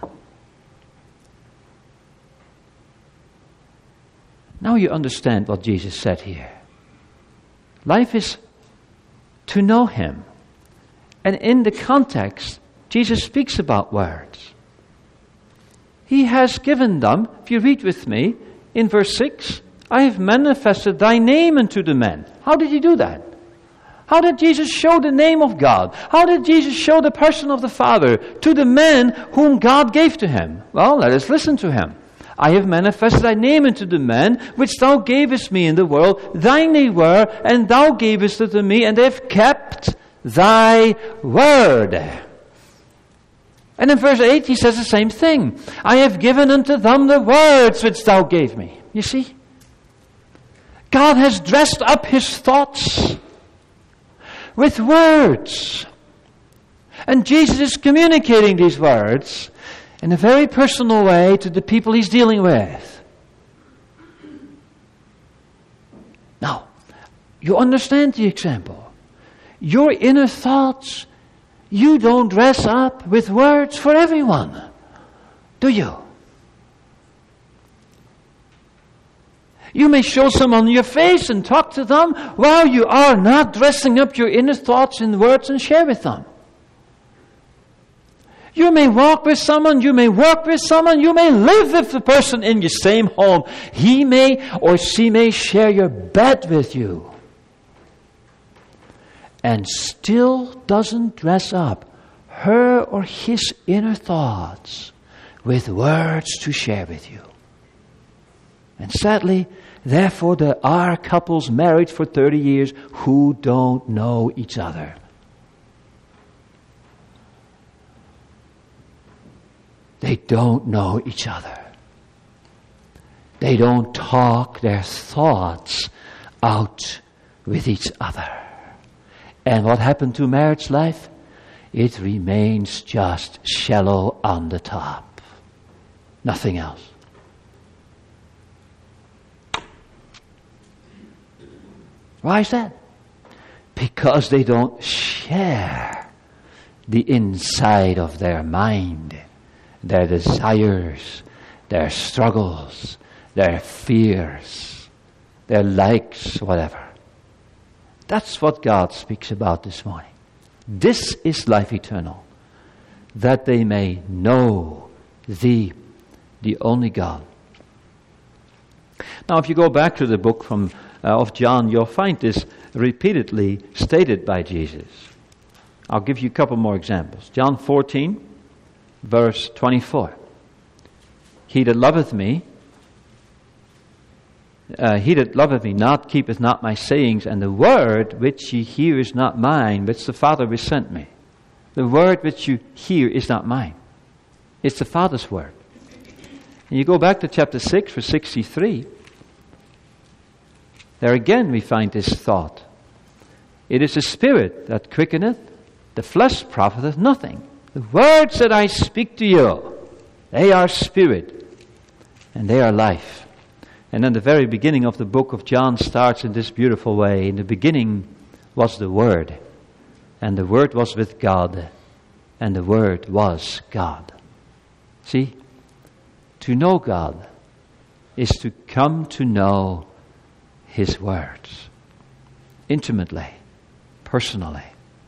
Now you understand what Jesus said here. Life is to know him. And in the context, Jesus speaks about words. He has given them, if you read with me, in verse 6, I have manifested thy name unto the men. How did he do that? How did Jesus show the name of God? How did Jesus show the person of the Father to the men whom God gave to him? Well, let us listen to him. I have manifested thy name unto the men, which thou gavest me in the world. Thine they were, and thou gavest it to me, and they have kept thy word. And in verse 8 he says the same thing. I have given unto them the words which thou gave me. You see? God has dressed up his thoughts with words. And Jesus is communicating these words in a very personal way to the people he's dealing with. Now, you understand the example. Your inner thoughts, you don't dress up with words for everyone, do you? You may show someone your face and talk to them while you are not dressing up your inner thoughts in words and share with them. You may walk with someone, you may work with someone, you may live with the person in your same home. He may or she may share your bed with you. and still doesn't dress up her or his inner thoughts with words to share with you. And sadly, therefore, there are couples married for 30 years who don't know each other. They don't know each other. They don't talk their thoughts out with each other. And what happened to marriage life? It remains just shallow on the top. Nothing else. Why is that? Because they don't share the inside of their mind, their desires, their struggles, their fears, their likes, whatever. That's what God speaks about this morning. This is life eternal, that they may know Thee, the only God. Now, if you go back to the book of John, you'll find this repeatedly stated by Jesus. I'll give you a couple more examples. John 14, verse 24. He that loveth me not keepeth not my sayings, and the word which ye hear is not mine, but it's the Father which sent me. The word which you hear is not mine. It's the Father's word. And you go back to chapter 6, verse 63. There again we find this thought. It is the Spirit that quickeneth, the flesh profiteth nothing. The words that I speak to you, they are spirit, and they are life. And then the very beginning of the book of John starts in this beautiful way. In the beginning was the Word, and the Word was with God, and the Word was God. See, to know God is to come to know His words intimately, personally.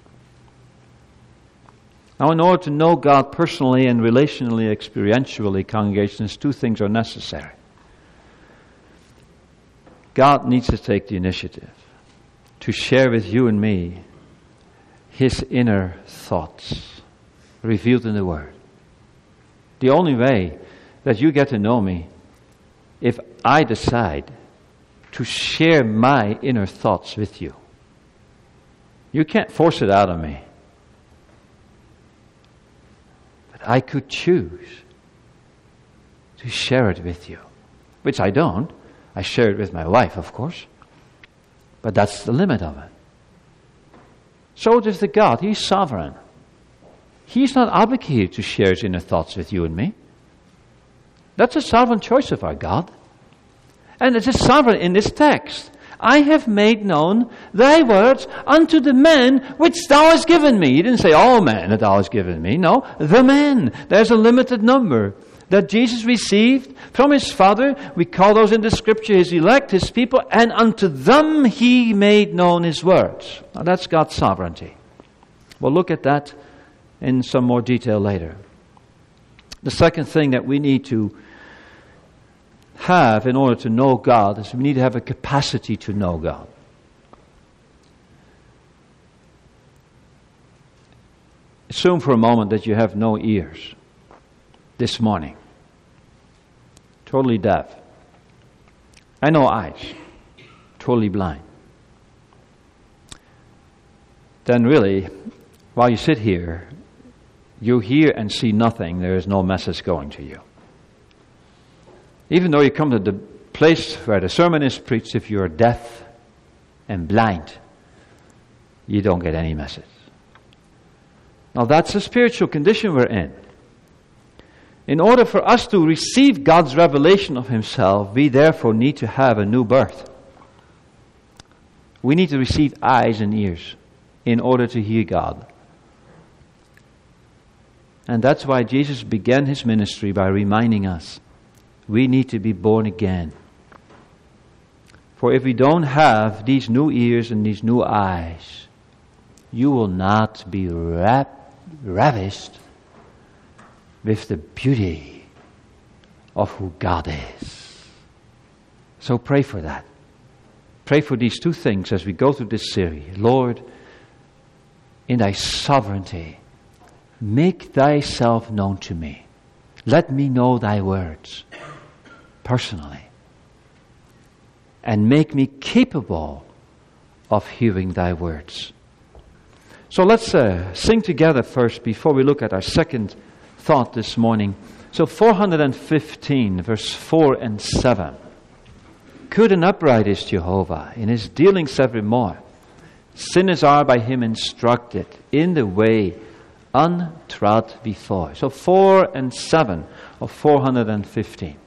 Now, in order to know God personally and relationally, experientially, congregations, two things are necessary. God needs to take the initiative to share with you and me His inner thoughts revealed in the Word. The only way that you get to know me, if I decide to share my inner thoughts with you. You can't force it out of me. But I could choose to share it with you, which I don't. I share it with my wife, of course. But that's the limit of it. So does the God. He's sovereign. He's not obligated to share His inner thoughts with you and me. That's a sovereign choice of our God. And it is sovereign in this text. I have made known thy words unto the men which thou hast given me. He didn't say all men that thou hast given me. No, the men. There's a limited number that Jesus received from His Father. We call those in the Scripture His elect, His people, and unto them He made known His words. Now that's God's sovereignty. We'll look at that in some more detail later. The second thing that we need to have in order to know God is we need to have a capacity to know God. Assume for a moment that you have no ears this morning. Totally deaf. And no eyes. Totally blind. Then really, while you sit here, you hear and see nothing. There is no message going to you. Even though you come to the place where the sermon is preached, if you are deaf and blind, you don't get any message. Now that's the spiritual condition we're in. In order for us to receive God's revelation of Himself, we therefore need to have a new birth. We need to receive eyes and ears in order to hear God. And that's why Jesus began His ministry by reminding us we need to be born again. For if we don't have these new ears and these new eyes, you will not be ravished with the beauty of who God is. So pray for that. Pray for these two things as we go through this series. Lord, in thy sovereignty, make thyself known to me. Let me know thy words personally. And make me capable of hearing thy words. So let's sing together first before we look at our second thought this morning. So 415, verse 4 and 7. Good and upright is Jehovah in his dealings evermore. Sinners are by him instructed in the way untrod before. So 4 and 7 of 415.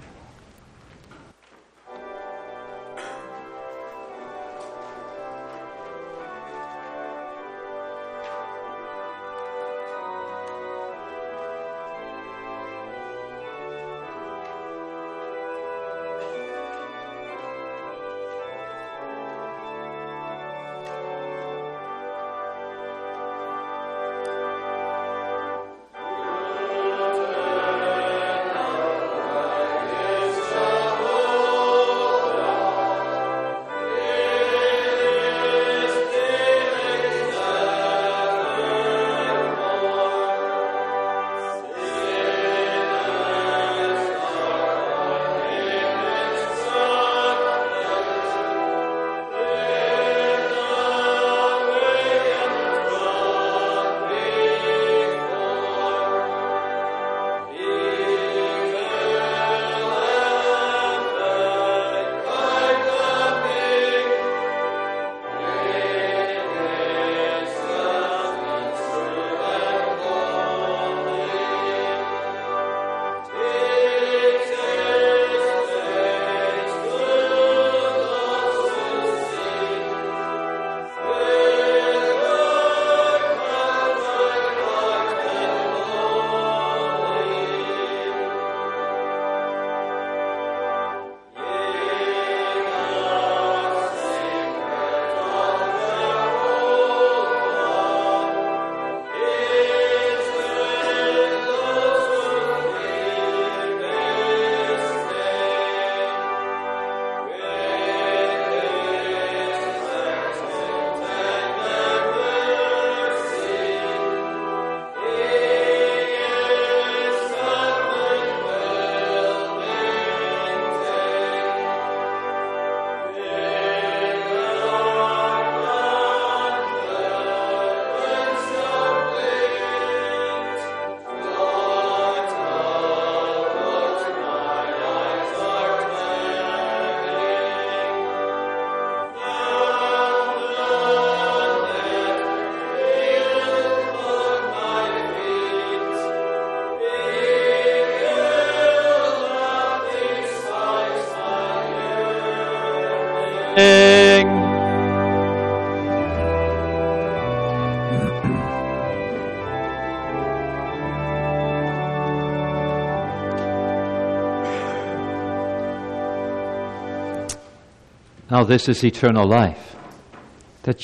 Now this is eternal life, that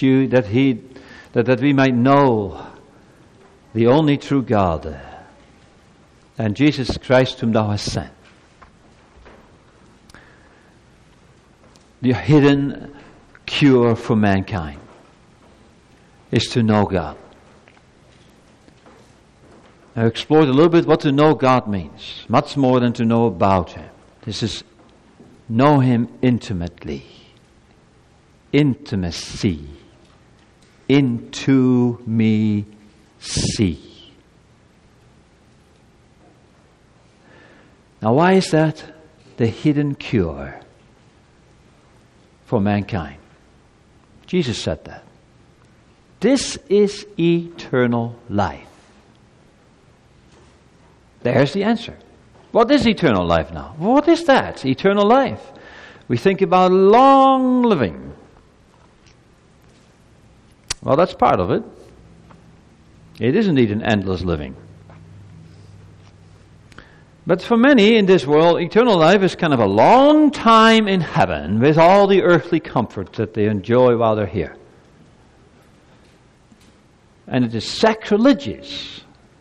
we might know the only true God and Jesus Christ whom thou hast sent. The hidden cure for mankind is to know God. I explored a little bit what to know God means, much more than to know about Him. This is know Him intimately. Intimacy. Into me see. Now why is that the hidden cure for mankind? Jesus said that. This is eternal life. There's the answer. What is eternal life now? What is that? Eternal life. We think about long living. Well, that's part of it. It is indeed an endless living. But for many in this world, eternal life is kind of a long time in heaven with all the earthly comforts that they enjoy while they're here. And it is sacrilegious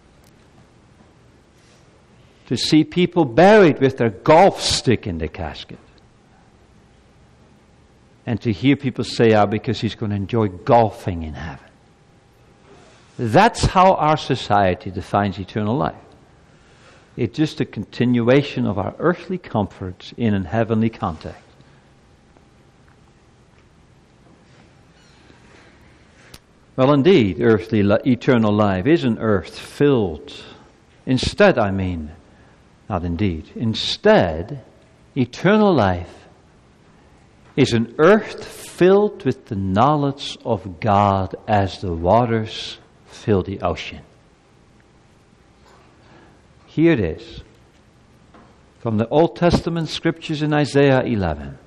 to see people buried with their golf stick in the casket. And to hear people say, because he's going to enjoy golfing in heaven. That's how our society defines eternal life. It's just a continuation of our earthly comforts in a heavenly context. Well, indeed, eternal life is an earth-filled. Instead, eternal life is an earth filled with the knowledge of God as the waters fill the ocean. Here it is, from the Old Testament scriptures in Isaiah 11.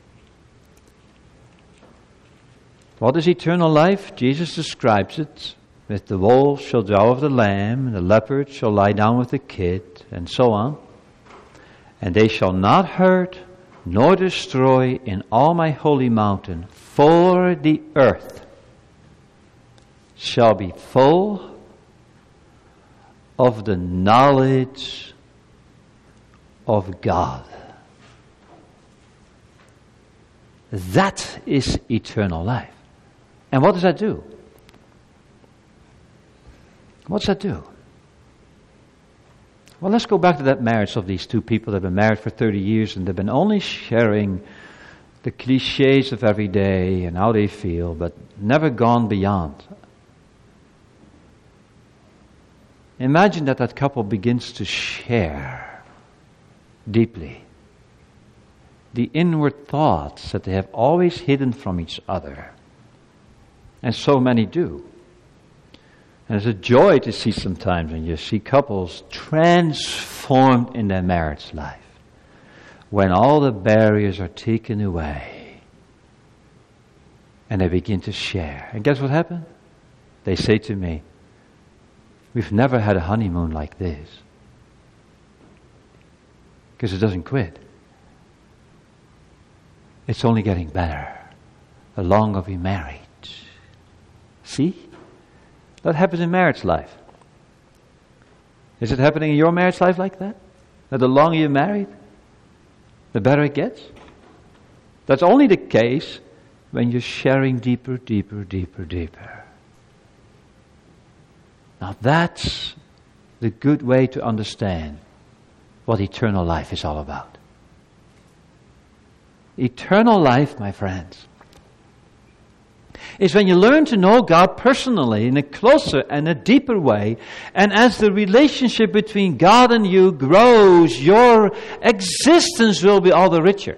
What is eternal life? Jesus describes it with the wolf shall devour the lamb, and the leopard shall lie down with the kid, and so on. And they shall not hurt nor destroy in all my holy mountain, for the earth shall be full of the knowledge of God. That is eternal life. And what does that do? What's that do? Well, let's go back to that marriage of these two people that have been married for 30 years and they've been only sharing the cliches of every day and how they feel, but never gone beyond. Imagine that couple begins to share deeply the inward thoughts that they have always hidden from each other. And so many do. And it's a joy to see sometimes when you see couples transformed in their marriage life. When all the barriers are taken away. And they begin to share. And guess what happened? They say to me, we've never had a honeymoon like this. Because it doesn't quit. It's only getting better the longer we married. See? That happens in marriage life. Is it happening in your marriage life like that? That the longer you're married, the better it gets? That's only the case when you're sharing deeper, deeper, deeper, deeper. Now that's the good way to understand what eternal life is all about. Eternal life, my friends, is when you learn to know God personally in a closer and a deeper way, and as the relationship between God and you grows, your existence will be all the richer.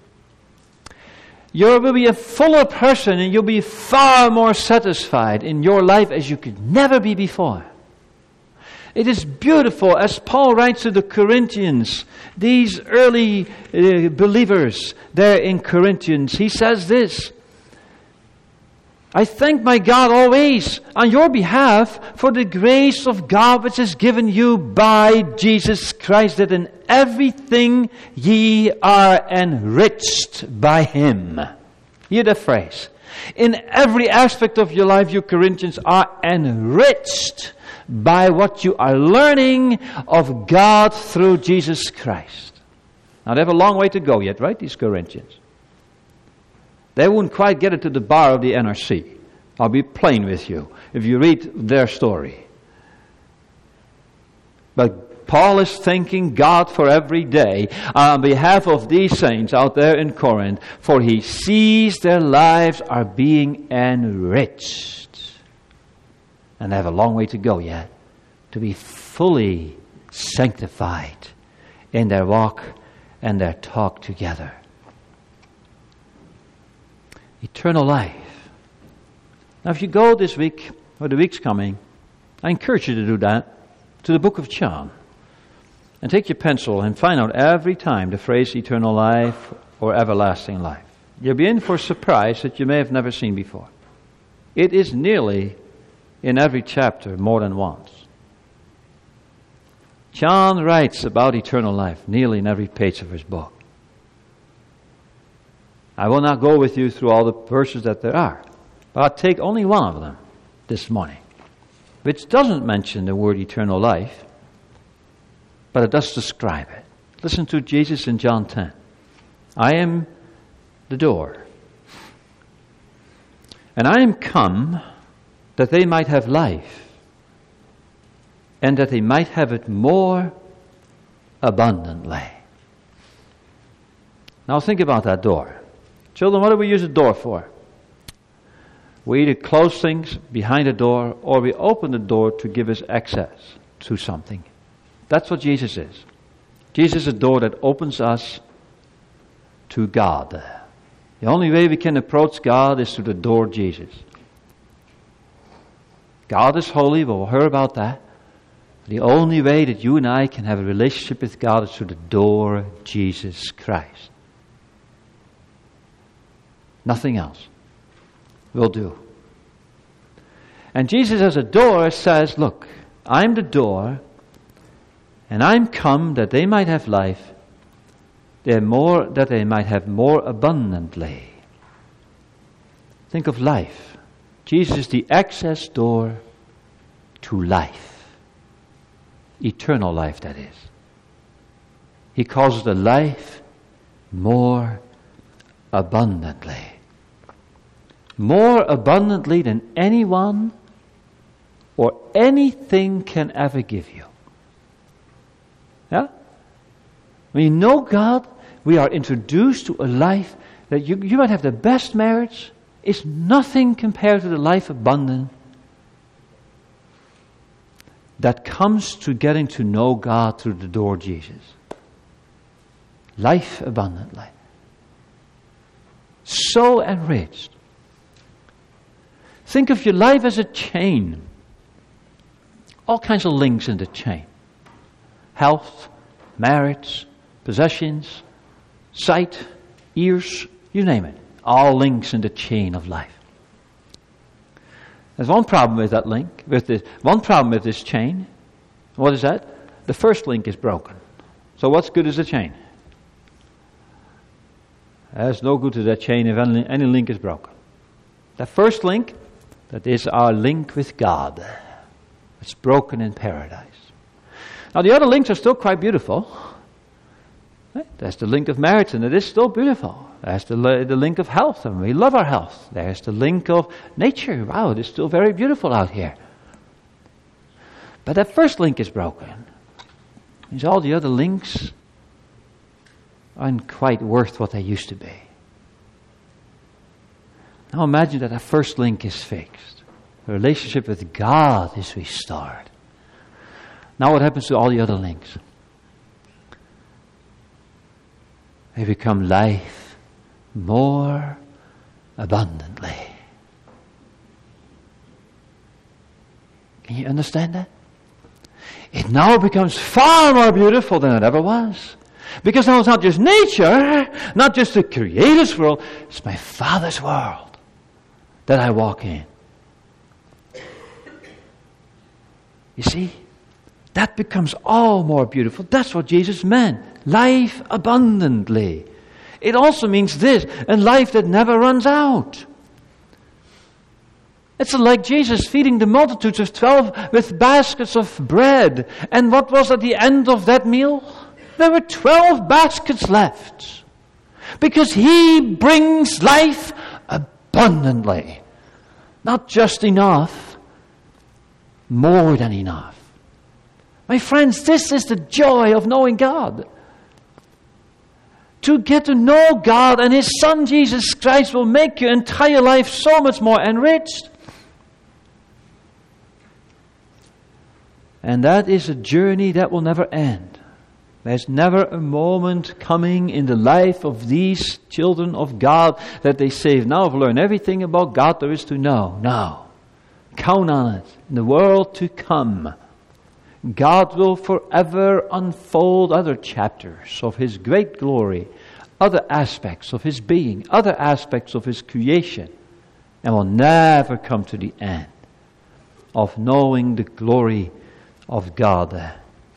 You will be a fuller person and you'll be far more satisfied in your life as you could never be before. It is beautiful, as Paul writes to the Corinthians, these early believers there in Corinthians. He says this, I thank my God always on your behalf for the grace of God which is given you by Jesus Christ, that in everything ye are enriched by Him. Hear the phrase. In every aspect of your life, you Corinthians are enriched by what you are learning of God through Jesus Christ. Now they have a long way to go yet, right, these Corinthians? They wouldn't quite get it to the bar of the NRC. I'll be plain with you if you read their story. But Paul is thanking God for every day on behalf of these saints out there in Corinth, for he sees their lives are being enriched. And they have a long way to go yet to be fully sanctified in their walk and their talk together. Eternal life. Now if you go this week, or the weeks coming, I encourage you to do that, to the book of John. And take your pencil and find out every time the phrase eternal life or everlasting life. You'll be in for a surprise that you may have never seen before. It is nearly in every chapter more than once. John writes about eternal life nearly in every page of his book. I will not go with you through all the verses that there are, but I'll take only one of them this morning, which doesn't mention the word eternal life, but it does describe it. Listen to Jesus in John 10. I am the door, and I am come that they might have life and that they might have it more abundantly. Now think about that door. Children, what do we use a door for? We either close things behind the door, or we open the door to give us access to something. That's what Jesus is. Jesus is a door that opens us to God. The only way we can approach God is through the door Jesus. God is holy, we'll hear about that. The only way that you and I can have a relationship with God is through the door Jesus Christ. Nothing else will do. And Jesus as a door says, look, I'm the door, and I'm come that they might have life, that they might have more abundantly. Think of life. Jesus is the access door to life. Eternal life, that is. He calls the life more abundantly. More abundantly than anyone or anything can ever give you. Yeah? When you know God, we are introduced to a life that you might have the best marriage. It's nothing compared to the life abundant that comes to getting to know God through the door Jesus. Life abundantly. So enriched. Think of your life as a chain. All kinds of links in the chain. Health, marriage, possessions, sight, ears, you name it. All links in the chain of life. There's one problem with that link, one problem with this chain. What is that? The first link is broken. So what's good as a chain? There's no good to that chain if any link is broken. The first link, that is our link with God. It's broken in paradise. Now the other links are still quite beautiful. There's the link of marriage, and it is still beautiful. There's the link of health, and we love our health. There's the link of nature. Wow, it is still very beautiful out here. But that first link is broken. Means all the other links aren't quite worth what they used to be. Now imagine that first link is fixed. The relationship with God is restored. Now what happens to all the other links? They become life more abundantly. Can you understand that? It now becomes far more beautiful than it ever was. Because now it's not just nature, not just the Creator's world, it's my Father's world that I walk in. You see? That becomes all more beautiful. That's what Jesus meant. Life abundantly. It also means this, a life that never runs out. It's like Jesus feeding the multitudes of 12 with baskets of bread. And what was at the end of that meal? There were 12 baskets left. Because He brings life abundantly. Not just enough, more than enough. My friends, this is the joy of knowing God. To get to know God and His Son Jesus Christ will make your entire life so much more enriched. And that is a journey that will never end. There's never a moment coming in the life of these children of God that they say, now I've learned everything about God there is to know. No. Count on it. In the world to come, God will forever unfold other chapters of His great glory, other aspects of His being, other aspects of His creation, and will never come to the end of knowing the glory of God.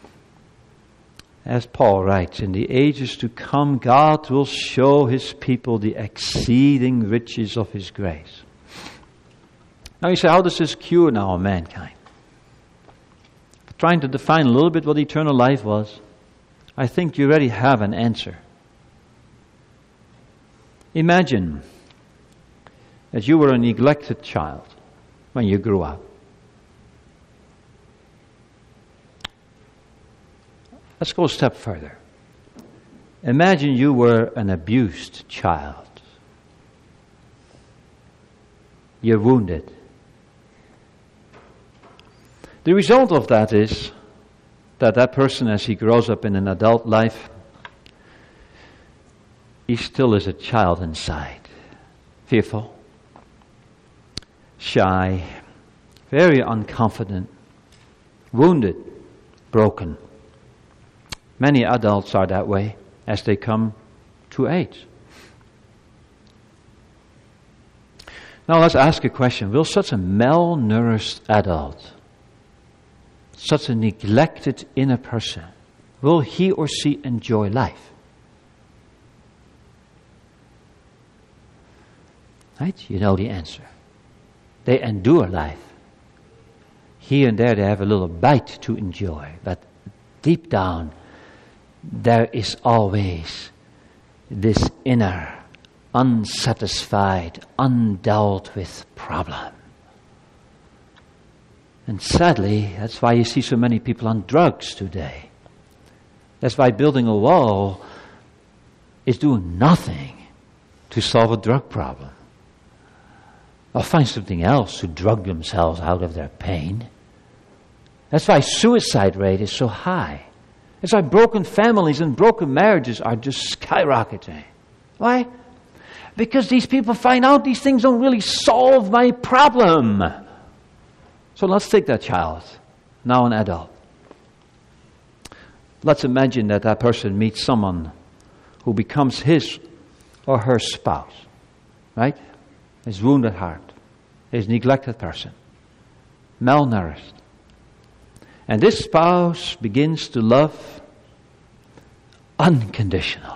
As Paul writes, in the ages to come, God will show His people the exceeding riches of His grace. Now you say, how does this cure now mankind? Trying to define a little bit what eternal life was, I think you already have an answer. Imagine that you were a neglected child when you grew up. Let's go a step further. Imagine you were an abused child. You're wounded. The result of that is that person, as he grows up in an adult life, he still is a child inside. Fearful, shy, very unconfident, wounded, broken. Many adults are that way as they come to age. Now let's ask a question. Will such a malnourished adult, such a neglected inner person, will he or she enjoy life? Right? You know the answer. They endure life. Here and there they have a little bite to enjoy, but deep down there is always this inner, unsatisfied, undealt with problem. And sadly, that's why you see so many people on drugs today. That's why building a wall is doing nothing to solve a drug problem. Or find something else to drug themselves out of their pain. That's why suicide rate is so high. That's why broken families and broken marriages are just skyrocketing. Why? Because these people find out these things don't really solve my problem. So let's take that child, now an adult. Let's imagine that person meets someone who becomes his or her spouse, right? His wounded heart, his neglected person, malnourished. And this spouse begins to love unconditionally.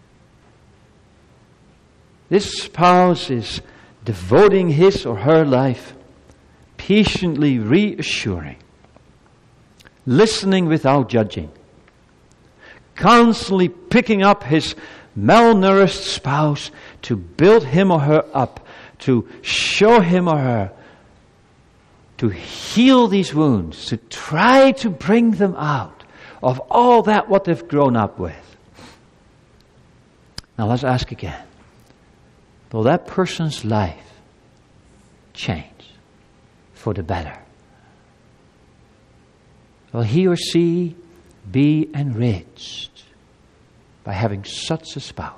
This spouse is devoting his or her life, patiently reassuring, listening without judging, constantly picking up his malnourished spouse to build him or her up, to show him or her, to heal these wounds, to try to bring them out of all that what they've grown up with. Now let's ask again. Will that person's life change for the better? Will he or she be enriched by having such a spouse?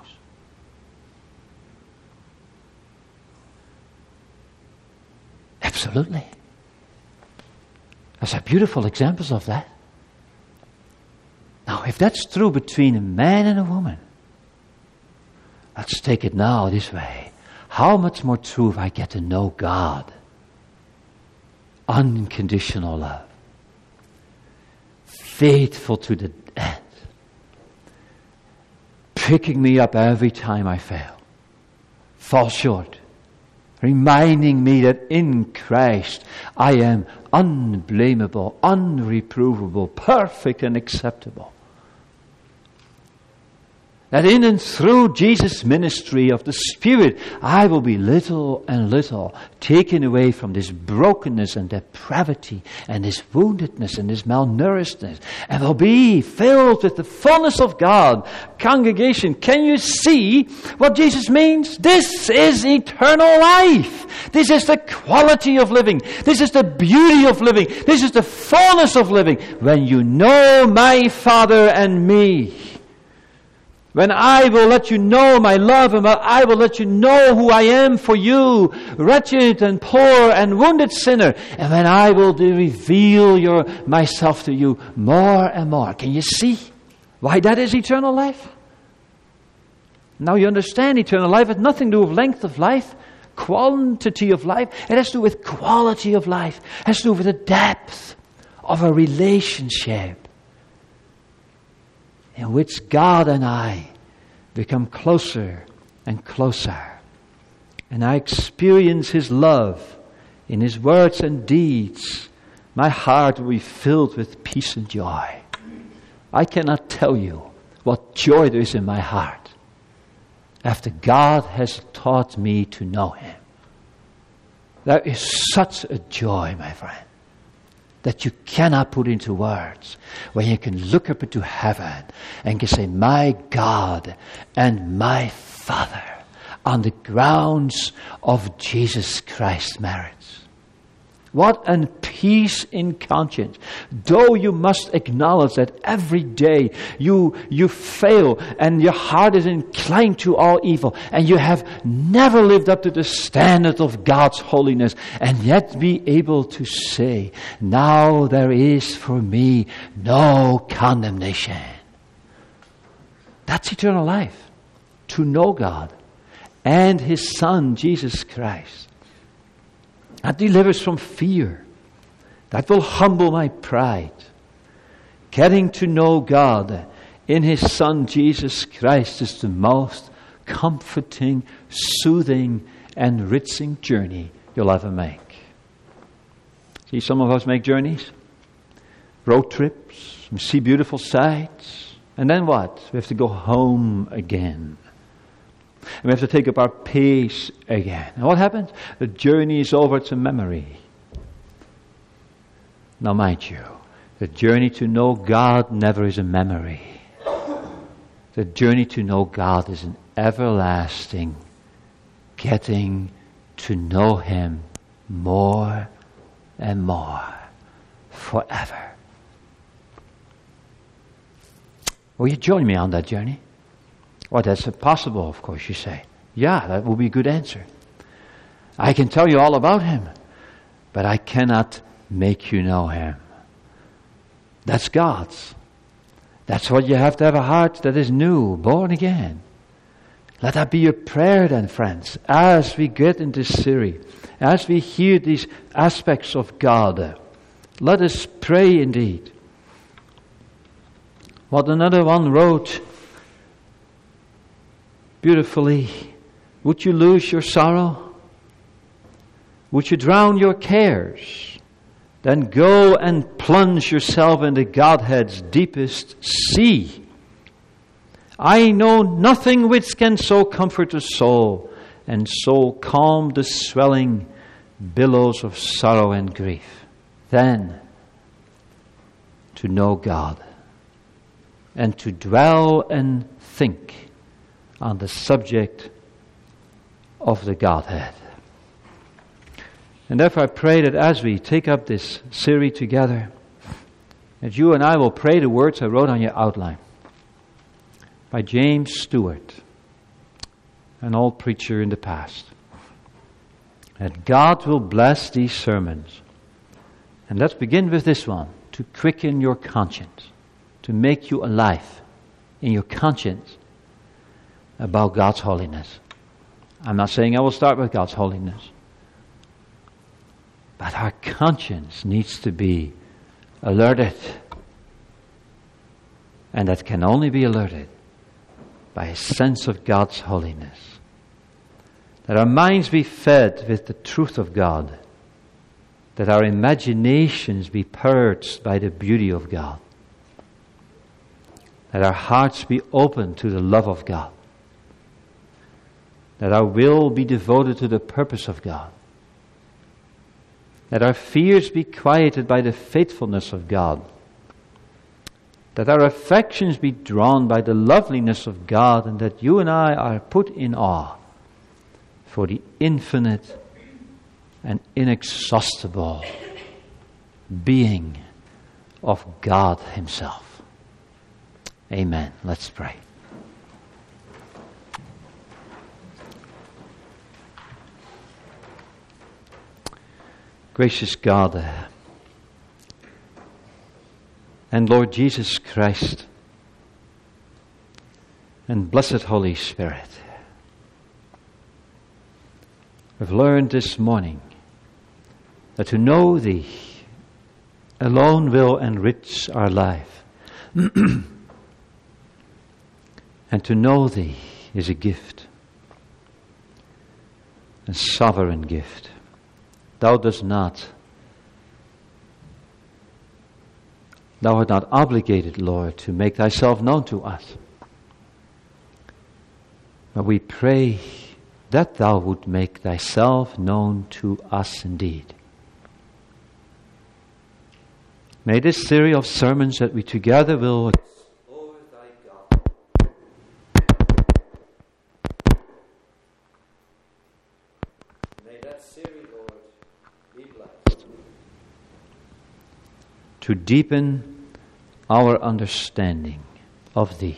Absolutely. Those are beautiful examples of that. Now, if that's true between a man and a woman, let's take it now this way. How much more true if I get to know God? Unconditional love. Faithful to the end. Picking me up every time I fail. Fall short. Reminding me that in Christ I am unblameable, unreprovable, perfect and acceptable. That in and through Jesus' ministry of the Spirit, I will be little and little taken away from this brokenness and depravity and this woundedness and this malnourishedness, and will be filled with the fullness of God. Congregation, can you see what Jesus means? This is eternal life. This is the quality of living. This is the beauty of living. This is the fullness of living. When you know my Father and me, when I will let you know my love, and I will let you know who I am for you, wretched and poor and wounded sinner, and when I will reveal myself to you more and more. Can you see why that is eternal life? Now you understand eternal life has nothing to do with length of life, quantity of life. It has to do with quality of life. It has to do with the depth of a relationship in which God and I become closer and closer. And I experience His love in His words and deeds. My heart will be filled with peace and joy. I cannot tell you what joy there is in my heart after God has taught me to know Him. There is such a joy, my friend. that you cannot put into words, when you can look up into heaven and can say, my God and my Father, on the grounds of Jesus Christ's merits. What a peace in conscience. Though you must acknowledge that every day you fail and your heart is inclined to all evil and you have never lived up to the standard of God's holiness, and yet be able to say, now there is for me no condemnation. That's eternal life. To know God and His Son, Jesus Christ. That delivers from fear. That will humble my pride. Getting to know God in His Son Jesus Christ is the most comforting, soothing, enriching journey you'll ever make. See, some of us make journeys, road trips, we see beautiful sights, and then what? We have to go home again. And we have to take up our pace again. And what happens? The journey is over to memory. Now mind you, the journey to know God never is a memory. The journey to know God is an everlasting getting to know Him more and more forever. Will you join me on that journey? Well, that's possible, of course, you say. Yeah, that will be a good answer. I can tell you all about Him, but I cannot make you know Him. That's God's. That's what you have to have, a heart that is new, born again. Let that be your prayer then, friends, as we get in this series, as we hear these aspects of God. Let us pray indeed. What another one wrote beautifully, would you lose your sorrow? Would you drown your cares? Then go and plunge yourself in the Godhead's deepest sea. I know nothing which can so comfort the soul and so calm the swelling billows of sorrow and grief than to know God and to dwell and think on the subject of the Godhead. And therefore I pray that as we take up this series together, that you and I will pray the words I wrote on your outline by James Stewart, an old preacher in the past. That God will bless these sermons. And let's begin with this one, to quicken your conscience, to make you alive in your conscience about God's holiness. I'm not saying I will start with God's holiness, but our conscience needs to be alerted, and that can only be alerted by a sense of God's holiness. That our minds be fed with the truth of God, that our imaginations be purged by the beauty of God, that our hearts be open to the love of God, that our will be devoted to the purpose of God, that our fears be quieted by the faithfulness of God, that our affections be drawn by the loveliness of God, and that you and I are put in awe for the infinite and inexhaustible being of God Himself. Amen. Let's pray. Gracious God and Lord Jesus Christ and blessed Holy Spirit, we've learned this morning that to know Thee alone will enrich our life. And to know Thee is a gift, a sovereign gift. Thou art not obligated, Lord, to make Thyself known to us. But we pray that Thou would make Thyself known to us indeed. May this series of sermons that we together will explore thy God. May that series, Lord, be blessed. To deepen our understanding of thee.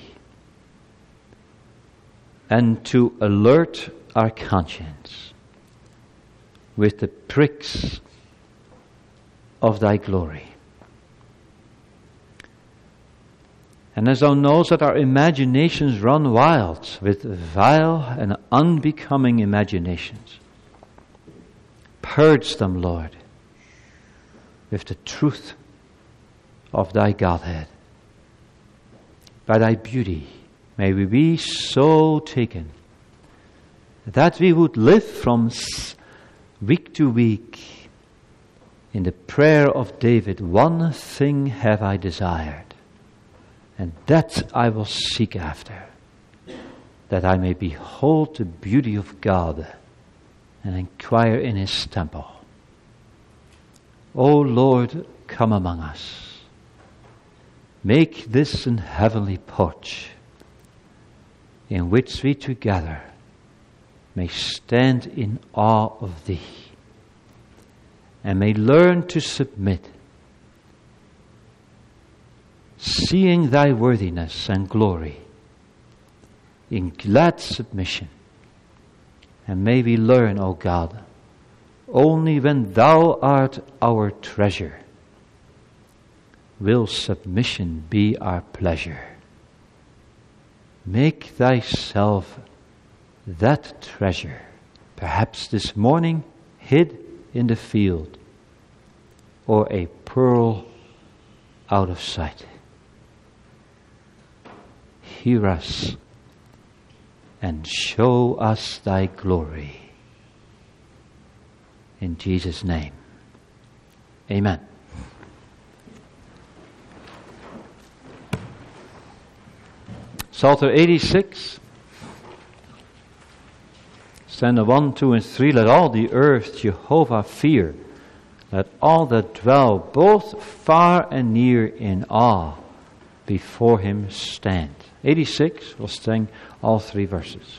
And to alert our conscience with the pricks of thy glory. And as thou knowest that our imaginations run wild with vile and unbecoming imaginations, purge them, Lord, with the truth of thy Godhead. By thy beauty, may we be so taken that we would live from week to week in the prayer of David, one thing have I desired, and that I will seek after, that I may behold the beauty of God and inquire in his temple. O Lord, come among us. Make this an heavenly porch in which we together may stand in awe of thee and may learn to submit, seeing thy worthiness and glory in glad submission. And may we learn, O God, only when thou art our treasure will submission be our pleasure. Make thyself that treasure, perhaps this morning hid in the field, or a pearl out of sight. Hear us and show us thy glory. In Jesus' name, amen. Psalter 86, stanza 1, 2, and 3. Let all the earth Jehovah fear. Let all that dwell both far and near in awe before him stand. 86, we'll sing all three verses.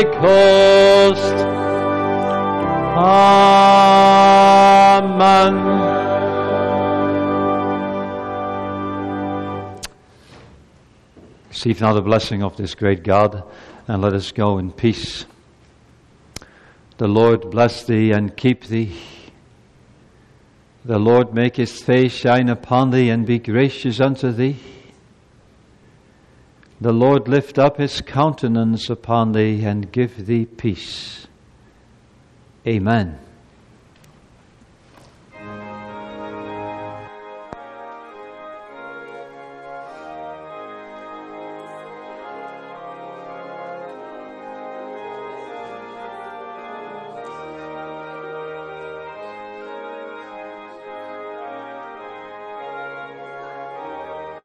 Ghost. Amen. Receive now the blessing of this great God, and let us go in peace. The Lord bless thee and keep thee. The Lord make his face shine upon thee and be gracious unto thee. The Lord lift up his countenance upon thee and give thee peace. Amen.